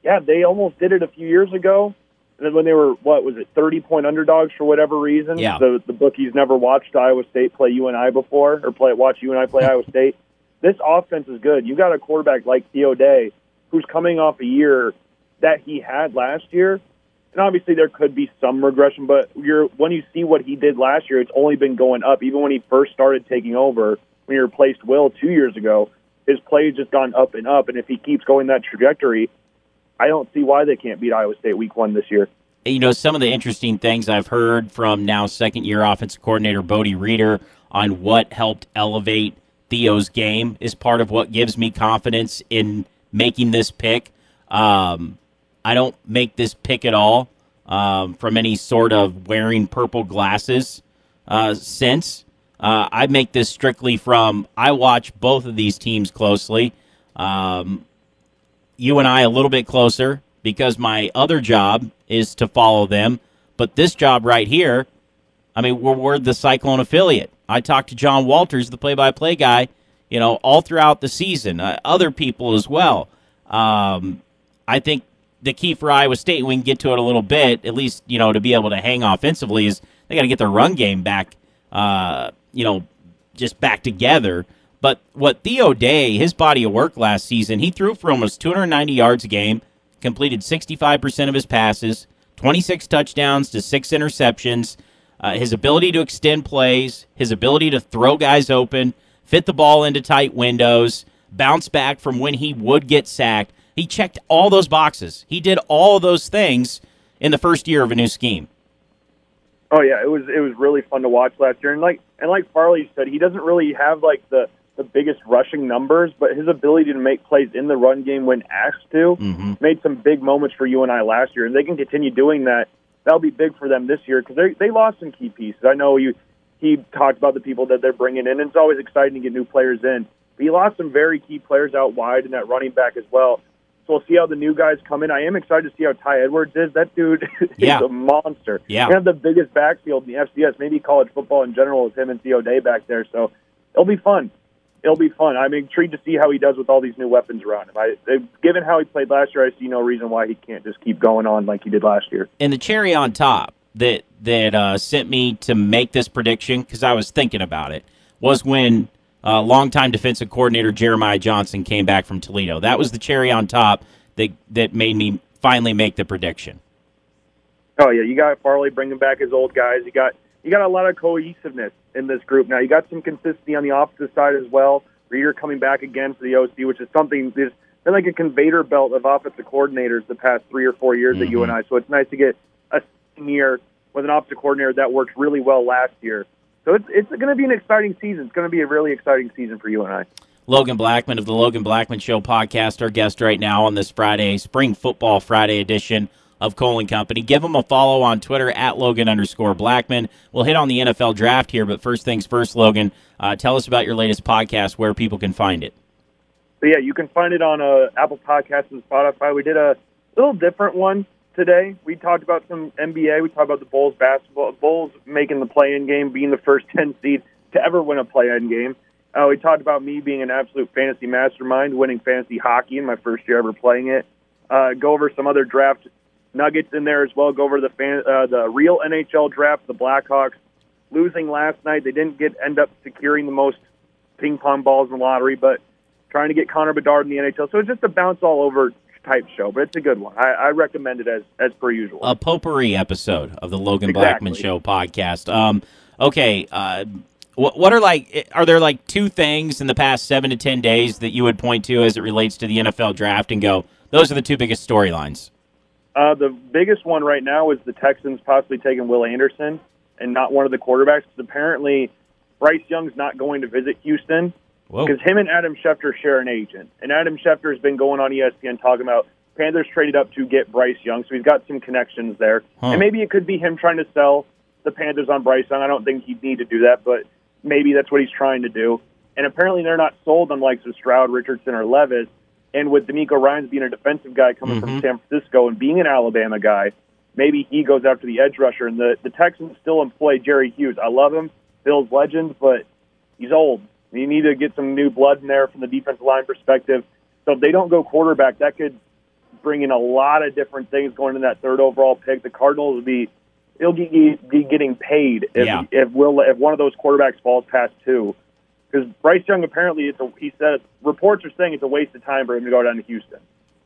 Speaker 4: yeah, they almost did it a few years ago. And then when they were, what was it, thirty-point underdogs for whatever reason.
Speaker 6: Yeah.
Speaker 4: The the bookies never watched Iowa State play U N I before, or play watch U N I play Iowa State. This offense is good. You got a quarterback like Theo Day, who's coming off a year that he had last year. And obviously there could be some regression, but you're when you see what he did last year, it's only been going up. Even when he first started taking over, when he replaced Will two years ago, his play has just gone up and up. And if he keeps going that trajectory, I don't see why they can't beat Iowa State week one this year.
Speaker 6: You know, some of the interesting things I've heard from now second-year offensive coordinator Bodie Reeder on what helped elevate Theo's game is part of what gives me confidence in making this pick. Um, I don't make this pick at all um, from any sort of wearing purple glasses uh, sense. Uh, I make this strictly from I watch both of these teams closely. Um, you and I a little bit closer because my other job is to follow them. But this job right here, I mean, we're, we're the Cyclone affiliate. I talked to John Walters, the play-by-play guy, you know, all throughout the season. Uh, other people as well. Um, I think the key for Iowa State, and we can get to it a little bit, at least, you know, to be able to hang offensively, is they got to get their run game back, uh, you know, just back together. But what Theo Day, his body of work last season, he threw for almost two hundred ninety yards a game, completed sixty-five percent of his passes, twenty-six touchdowns to six interceptions. Uh, his ability to extend plays, his ability to throw guys open, fit the ball into tight windows, bounce back from when he would get sacked. He checked all those boxes. He did all of those things in the first year of a new scheme.
Speaker 4: Oh yeah, it was it was really fun to watch last year, and like and like Farley said, he doesn't really have like the, the biggest rushing numbers, but his ability to make plays in the run game when asked to
Speaker 6: mm-hmm.
Speaker 4: made some big moments for U N I last year, and they can continue doing that. That'll be big for them this year because they they lost some key pieces. I know you he talked about the people that they're bringing in, and it's always exciting to get new players in. But he lost some very key players out wide in that running back as well. So we'll see how the new guys come in. I am excited to see how Ty Edwards is. That dude is
Speaker 6: yeah.
Speaker 4: a monster.
Speaker 6: Yeah.
Speaker 4: They have the biggest backfield in the F C S, maybe college football in general, with him and Theo Day back there. So it'll be fun. It'll be fun. I'm intrigued to see how he does with all these new weapons around him. I, given how he played last year, I see no reason why he can't just keep going on like he did last year.
Speaker 6: And the cherry on top that that uh, sent me to make this prediction, because I was thinking about it, was when uh, longtime defensive coordinator Jeremiah Johnson came back from Toledo. That was the cherry on top that that made me finally make the prediction.
Speaker 4: Oh yeah, you got Farley bringing back his old guys. You got you got a lot of cohesiveness in this group now. You got some consistency on the opposite side as well. Reeder coming back again for the O C, which is something there's been like a conveyor belt of offensive coordinators the past three or four years mm-hmm. at U N I. So it's nice to get a year with an offensive coordinator that worked really well last year. So it's it's going to be an exciting season. It's going to be a really exciting season for U N I.
Speaker 6: Logan Blackman of the Logan Blackman Show podcast, our guest right now on this Friday, Spring Football Friday edition of Cole and Company. Give him a follow on Twitter at Logan underscore Blackman. We'll hit on the N F L draft here, but first things first, Logan, uh, tell us about your latest podcast, where people can find it.
Speaker 4: So yeah, you can find it on uh, Apple Podcasts and Spotify. We did a little different one today. We talked about some N B A. We talked about the Bulls basketball, Bulls making the play-in game, being the first ten seed to ever win a play-in game. Uh, we talked about me being an absolute fantasy mastermind, winning fantasy hockey in my first year ever playing it. Uh, go over some other draft nuggets in there as well. Go over the fan, uh, the real N H L draft, the Blackhawks losing last night. They didn't get end up securing the most ping pong balls in the lottery, but trying to get Connor Bedard in the N H L. So it's just a bounce all over type show, but it's a good one. I, I recommend it as as per usual.
Speaker 6: A potpourri episode of the Logan
Speaker 4: Exactly.
Speaker 6: Blackman Show podcast. Um, okay, uh, what what are like? Are there like two things in the past seven to ten days that you would point to as it relates to the N F L draft and go, those are the two biggest storylines?
Speaker 4: Uh, the biggest one right now is the Texans possibly taking Will Anderson and not one of the quarterbacks, because apparently Bryce Young's not going to visit Houston because him and Adam Schefter share an agent. And Adam Schefter has been going on E S P N talking about Panthers traded up to get Bryce Young, so he's got some connections there.
Speaker 6: Huh.
Speaker 4: And maybe it could be him trying to sell the Panthers on Bryce Young. I don't think he'd need to do that, but maybe that's what he's trying to do. And apparently they're not sold on likes of Stroud, Richardson, or Levis. And with D'Amico Ryans being a defensive guy coming
Speaker 6: mm-hmm.
Speaker 4: from San Francisco and being an Alabama guy, maybe he goes after the edge rusher. And the, the Texans still employ Jerry Hughes. I love him, Bills legend, but he's old. You need to get some new blood in there from the defensive line perspective. So if they don't go quarterback, that could bring in a lot of different things going in that third overall pick. The Cardinals would be, it'll be, be getting paid if
Speaker 6: yeah.
Speaker 4: if Will if one of those quarterbacks falls past two. Because Bryce Young apparently, it's a, he said reports are saying it's a waste of time for him to go down to Houston.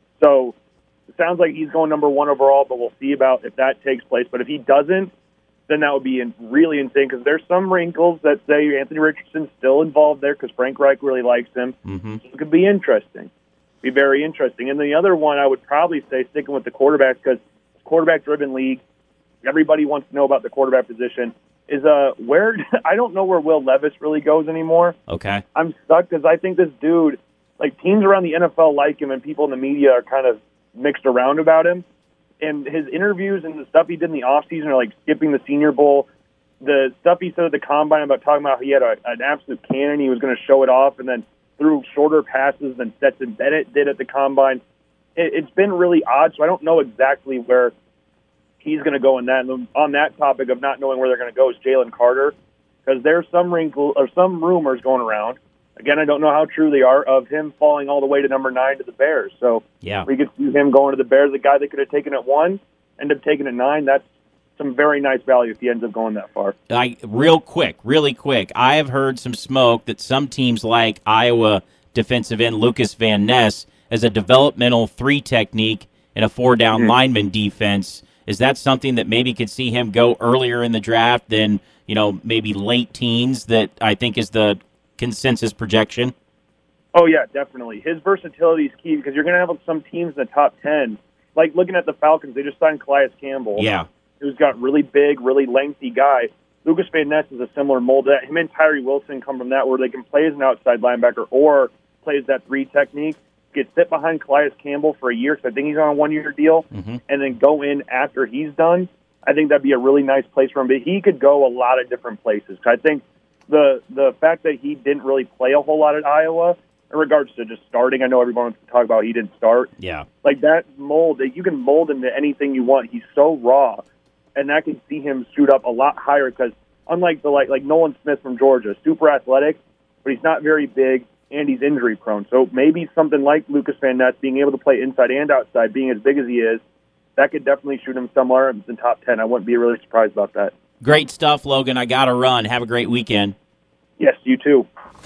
Speaker 4: So it sounds like he's going number one overall, but we'll see about if that takes place. But if he doesn't, then that would be in, really insane because there's some wrinkles that say Anthony Richardson's still involved there because Frank Reich really likes him.
Speaker 6: Mm-hmm.
Speaker 4: So it could be interesting, be very interesting. And the other one I would probably say, sticking with the quarterbacks, because it's a quarterback-driven league, everybody wants to know about the quarterback position, is uh, where I don't know where Will Levis really goes anymore.
Speaker 6: Okay.
Speaker 4: I'm stuck because I think this dude, like teams around the N F L like him and people in the media are kind of mixed around about him. And his interviews and the stuff he did in the offseason are like skipping the Senior Bowl. The stuff he said at the Combine about talking about how he had a, an absolute cannon, he was going to show it off, and then threw shorter passes than Stetson Bennett did at the Combine. It, it's been really odd, so I don't know exactly where he's going to go in that. And on that topic of not knowing where they're going to go is Jalen Carter, because there's some wrinkle or some rumors going around. Again, I don't know how true they are of him falling all the way to number nine to the Bears. So
Speaker 6: yeah.
Speaker 4: we could see him going to the Bears, a guy that could have taken at one, end up taking at nine. That's some very nice value if he ends up going that far.
Speaker 6: I, real quick, really quick, I have heard some smoke that some teams like Iowa defensive end Lucas Van Ness as a developmental three technique in a four-down mm-hmm. lineman defense. Is that something that maybe could see him go earlier in the draft than, you know, maybe late teens that I think is the consensus projection?
Speaker 4: Oh, yeah, definitely. His versatility is key because you're going to have some teams in the top ten. Like looking at the Falcons, they just signed Calais Campbell.
Speaker 6: Yeah.
Speaker 4: Who's got really big, really lengthy guy. Lucas Van Ness is a similar mold. That him and Tyree Wilson come from that where they can play as an outside linebacker or play as that three technique. Get sit behind Calais Campbell for a year because I think he's on a one-year deal,
Speaker 6: mm-hmm.
Speaker 4: and then go in after he's done. I think that'd be a really nice place for him. But he could go a lot of different places. I think the the fact that he didn't really play a whole lot at Iowa in regards to just starting, I know everyone wants to talk about he didn't start.
Speaker 6: Yeah.
Speaker 4: Like that mold, that you can mold him to anything you want. He's so raw, and I can see him shoot up a lot higher because unlike the like like Nolan Smith from Georgia, super athletic, but he's not very big. And he's injury prone. So maybe something like Lucas Van Ness being able to play inside and outside, being as big as he is, that could definitely shoot him somewhere in the top ten. I wouldn't be really surprised about that.
Speaker 6: Great stuff, Logan. I got to run. Have a great weekend.
Speaker 4: Yes, you too.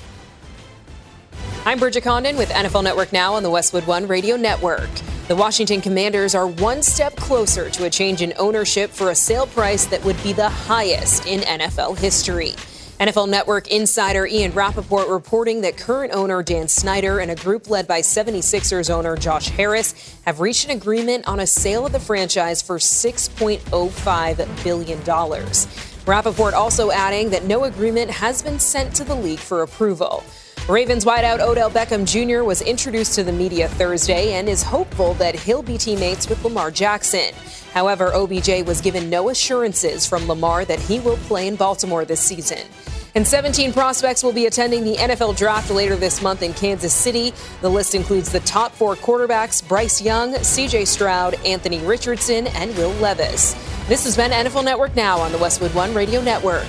Speaker 5: I'm Bridget Condon with N F L Network Now on the Westwood One Radio Network. The Washington Commanders are one step closer to a change in ownership for a sale price that would be the highest in N F L history. N F L Network insider Ian Rappaport reporting that current owner Dan Snyder and a group led by seventy-sixers owner Josh Harris have reached an agreement on a sale of the franchise for six point oh five billion dollars. Rappaport also adding that no agreement has been sent to the league for approval. Ravens wideout Odell Beckham Junior was introduced to the media Thursday and is hopeful that he'll be teammates with Lamar Jackson. However, O B J was given no assurances from Lamar that he will play in Baltimore this season. And seventeen prospects will be attending the N F L Draft later this month in Kansas City. The list includes the top four quarterbacks, Bryce Young, C J Stroud, Anthony Richardson, and Will Levis. This has been N F L Network Now on the Westwood One Radio Network.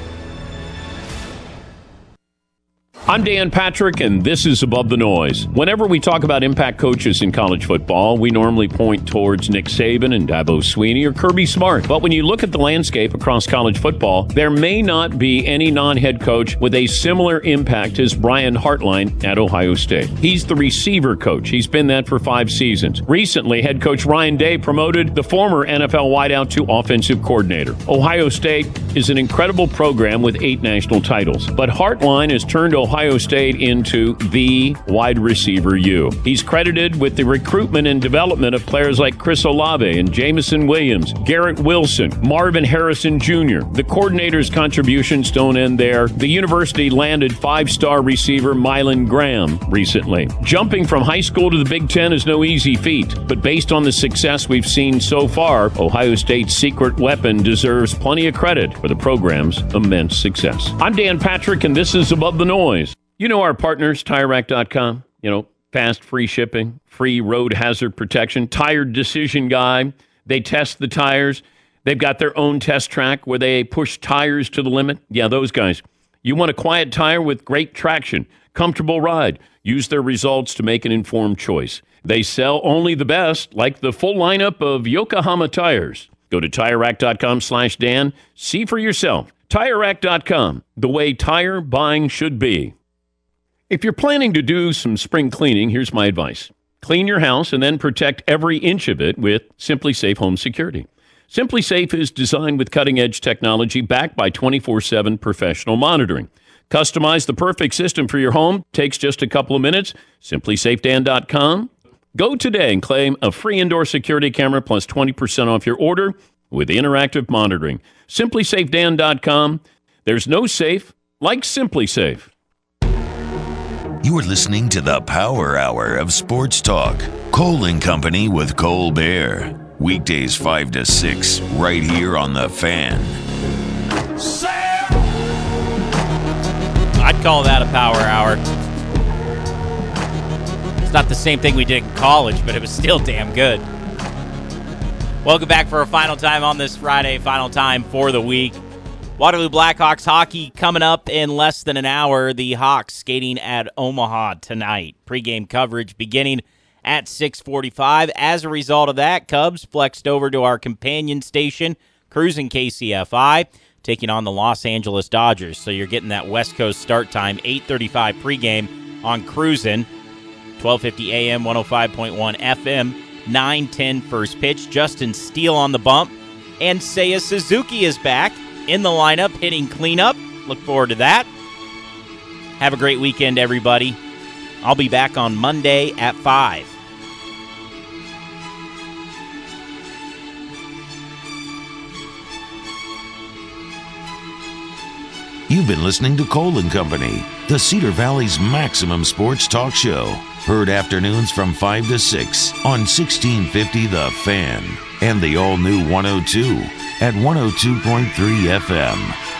Speaker 8: I'm Dan Patrick, and this is Above the Noise. Whenever we talk about impact coaches in college football, we normally point towards Nick Saban and Dabo Swinney or Kirby Smart. But when you look at the landscape across college football, there may not be any non-head coach with a similar impact as Brian Hartline at Ohio State. He's the receiver coach. He's been that for five seasons. Recently, head coach Ryan Day promoted the former N F L wideout to offensive coordinator. Ohio State is an incredible program with eight national titles, but Hartline has turned Ohio Ohio State into the wide receiver U. He's credited with the recruitment and development of players like Chris Olave and Jamison Williams, Garrett Wilson, Marvin Harrison Junior The coordinator's contributions don't end there. The university landed five-star receiver Mylan Graham recently. Jumping from high school to the Big Ten is no easy feat, but based on the success we've seen so far, Ohio State's secret weapon deserves plenty of credit for the program's immense success. I'm Dan Patrick, and this is Above the Noise. You know our partners, Tire Rack dot com. You know, fast, free shipping, free road hazard protection, Tire Decision Guide. They test the tires. They've got their own test track where they push tires to the limit. Yeah, those guys. You want a quiet tire with great traction, comfortable ride. Use their results to make an informed choice. They sell only the best, like the full lineup of Yokohama tires. Go to Tire Rack dot com slash Dan. See for yourself. Tire Rack dot com, the way tire buying should be. If you're planning to do some spring cleaning, here's my advice. Clean your house and then protect every inch of it with Simply Safe Home Security. Simply Safe is designed with cutting-edge technology backed by twenty-four seven professional monitoring. Customize the perfect system for your home. Takes just a couple of minutes. Simply Safe Dan dot com. Go today and claim a free indoor security camera plus twenty percent off your order with interactive monitoring. Simply Safe Dan dot com. There's no safe like Simply Safe.
Speaker 1: You are listening to the Power Hour of Sports Talk. Cole and Company with Cole Bear. Weekdays five to six, right here on The Fan.
Speaker 6: I'd call that a power hour. It's not the same thing we did in college, but it was still damn good. Welcome back for our final time on this Friday, final time for the week. Waterloo Blackhawks hockey coming up in less than an hour. The Hawks skating at Omaha tonight. Pre-game coverage beginning at six forty-five. As a result of that, Cubs flexed over to our companion station, Cruisin' K C F I, taking on the Los Angeles Dodgers. So you're getting that West Coast start time, eight thirty-five pregame on Cruisin', twelve fifty A M, one oh five point one F M, nine ten first pitch. Justin Steele on the bump, and Seiya Suzuki is back in the lineup, hitting cleanup. Look forward to that. Have a great weekend, everybody. I'll be back on Monday at five.
Speaker 1: You've been listening to Cole and Company, the Cedar Valley's maximum sports talk show. Heard afternoons from five to six on sixteen fifty The Fan and the all-new one oh two at one oh two point three F M.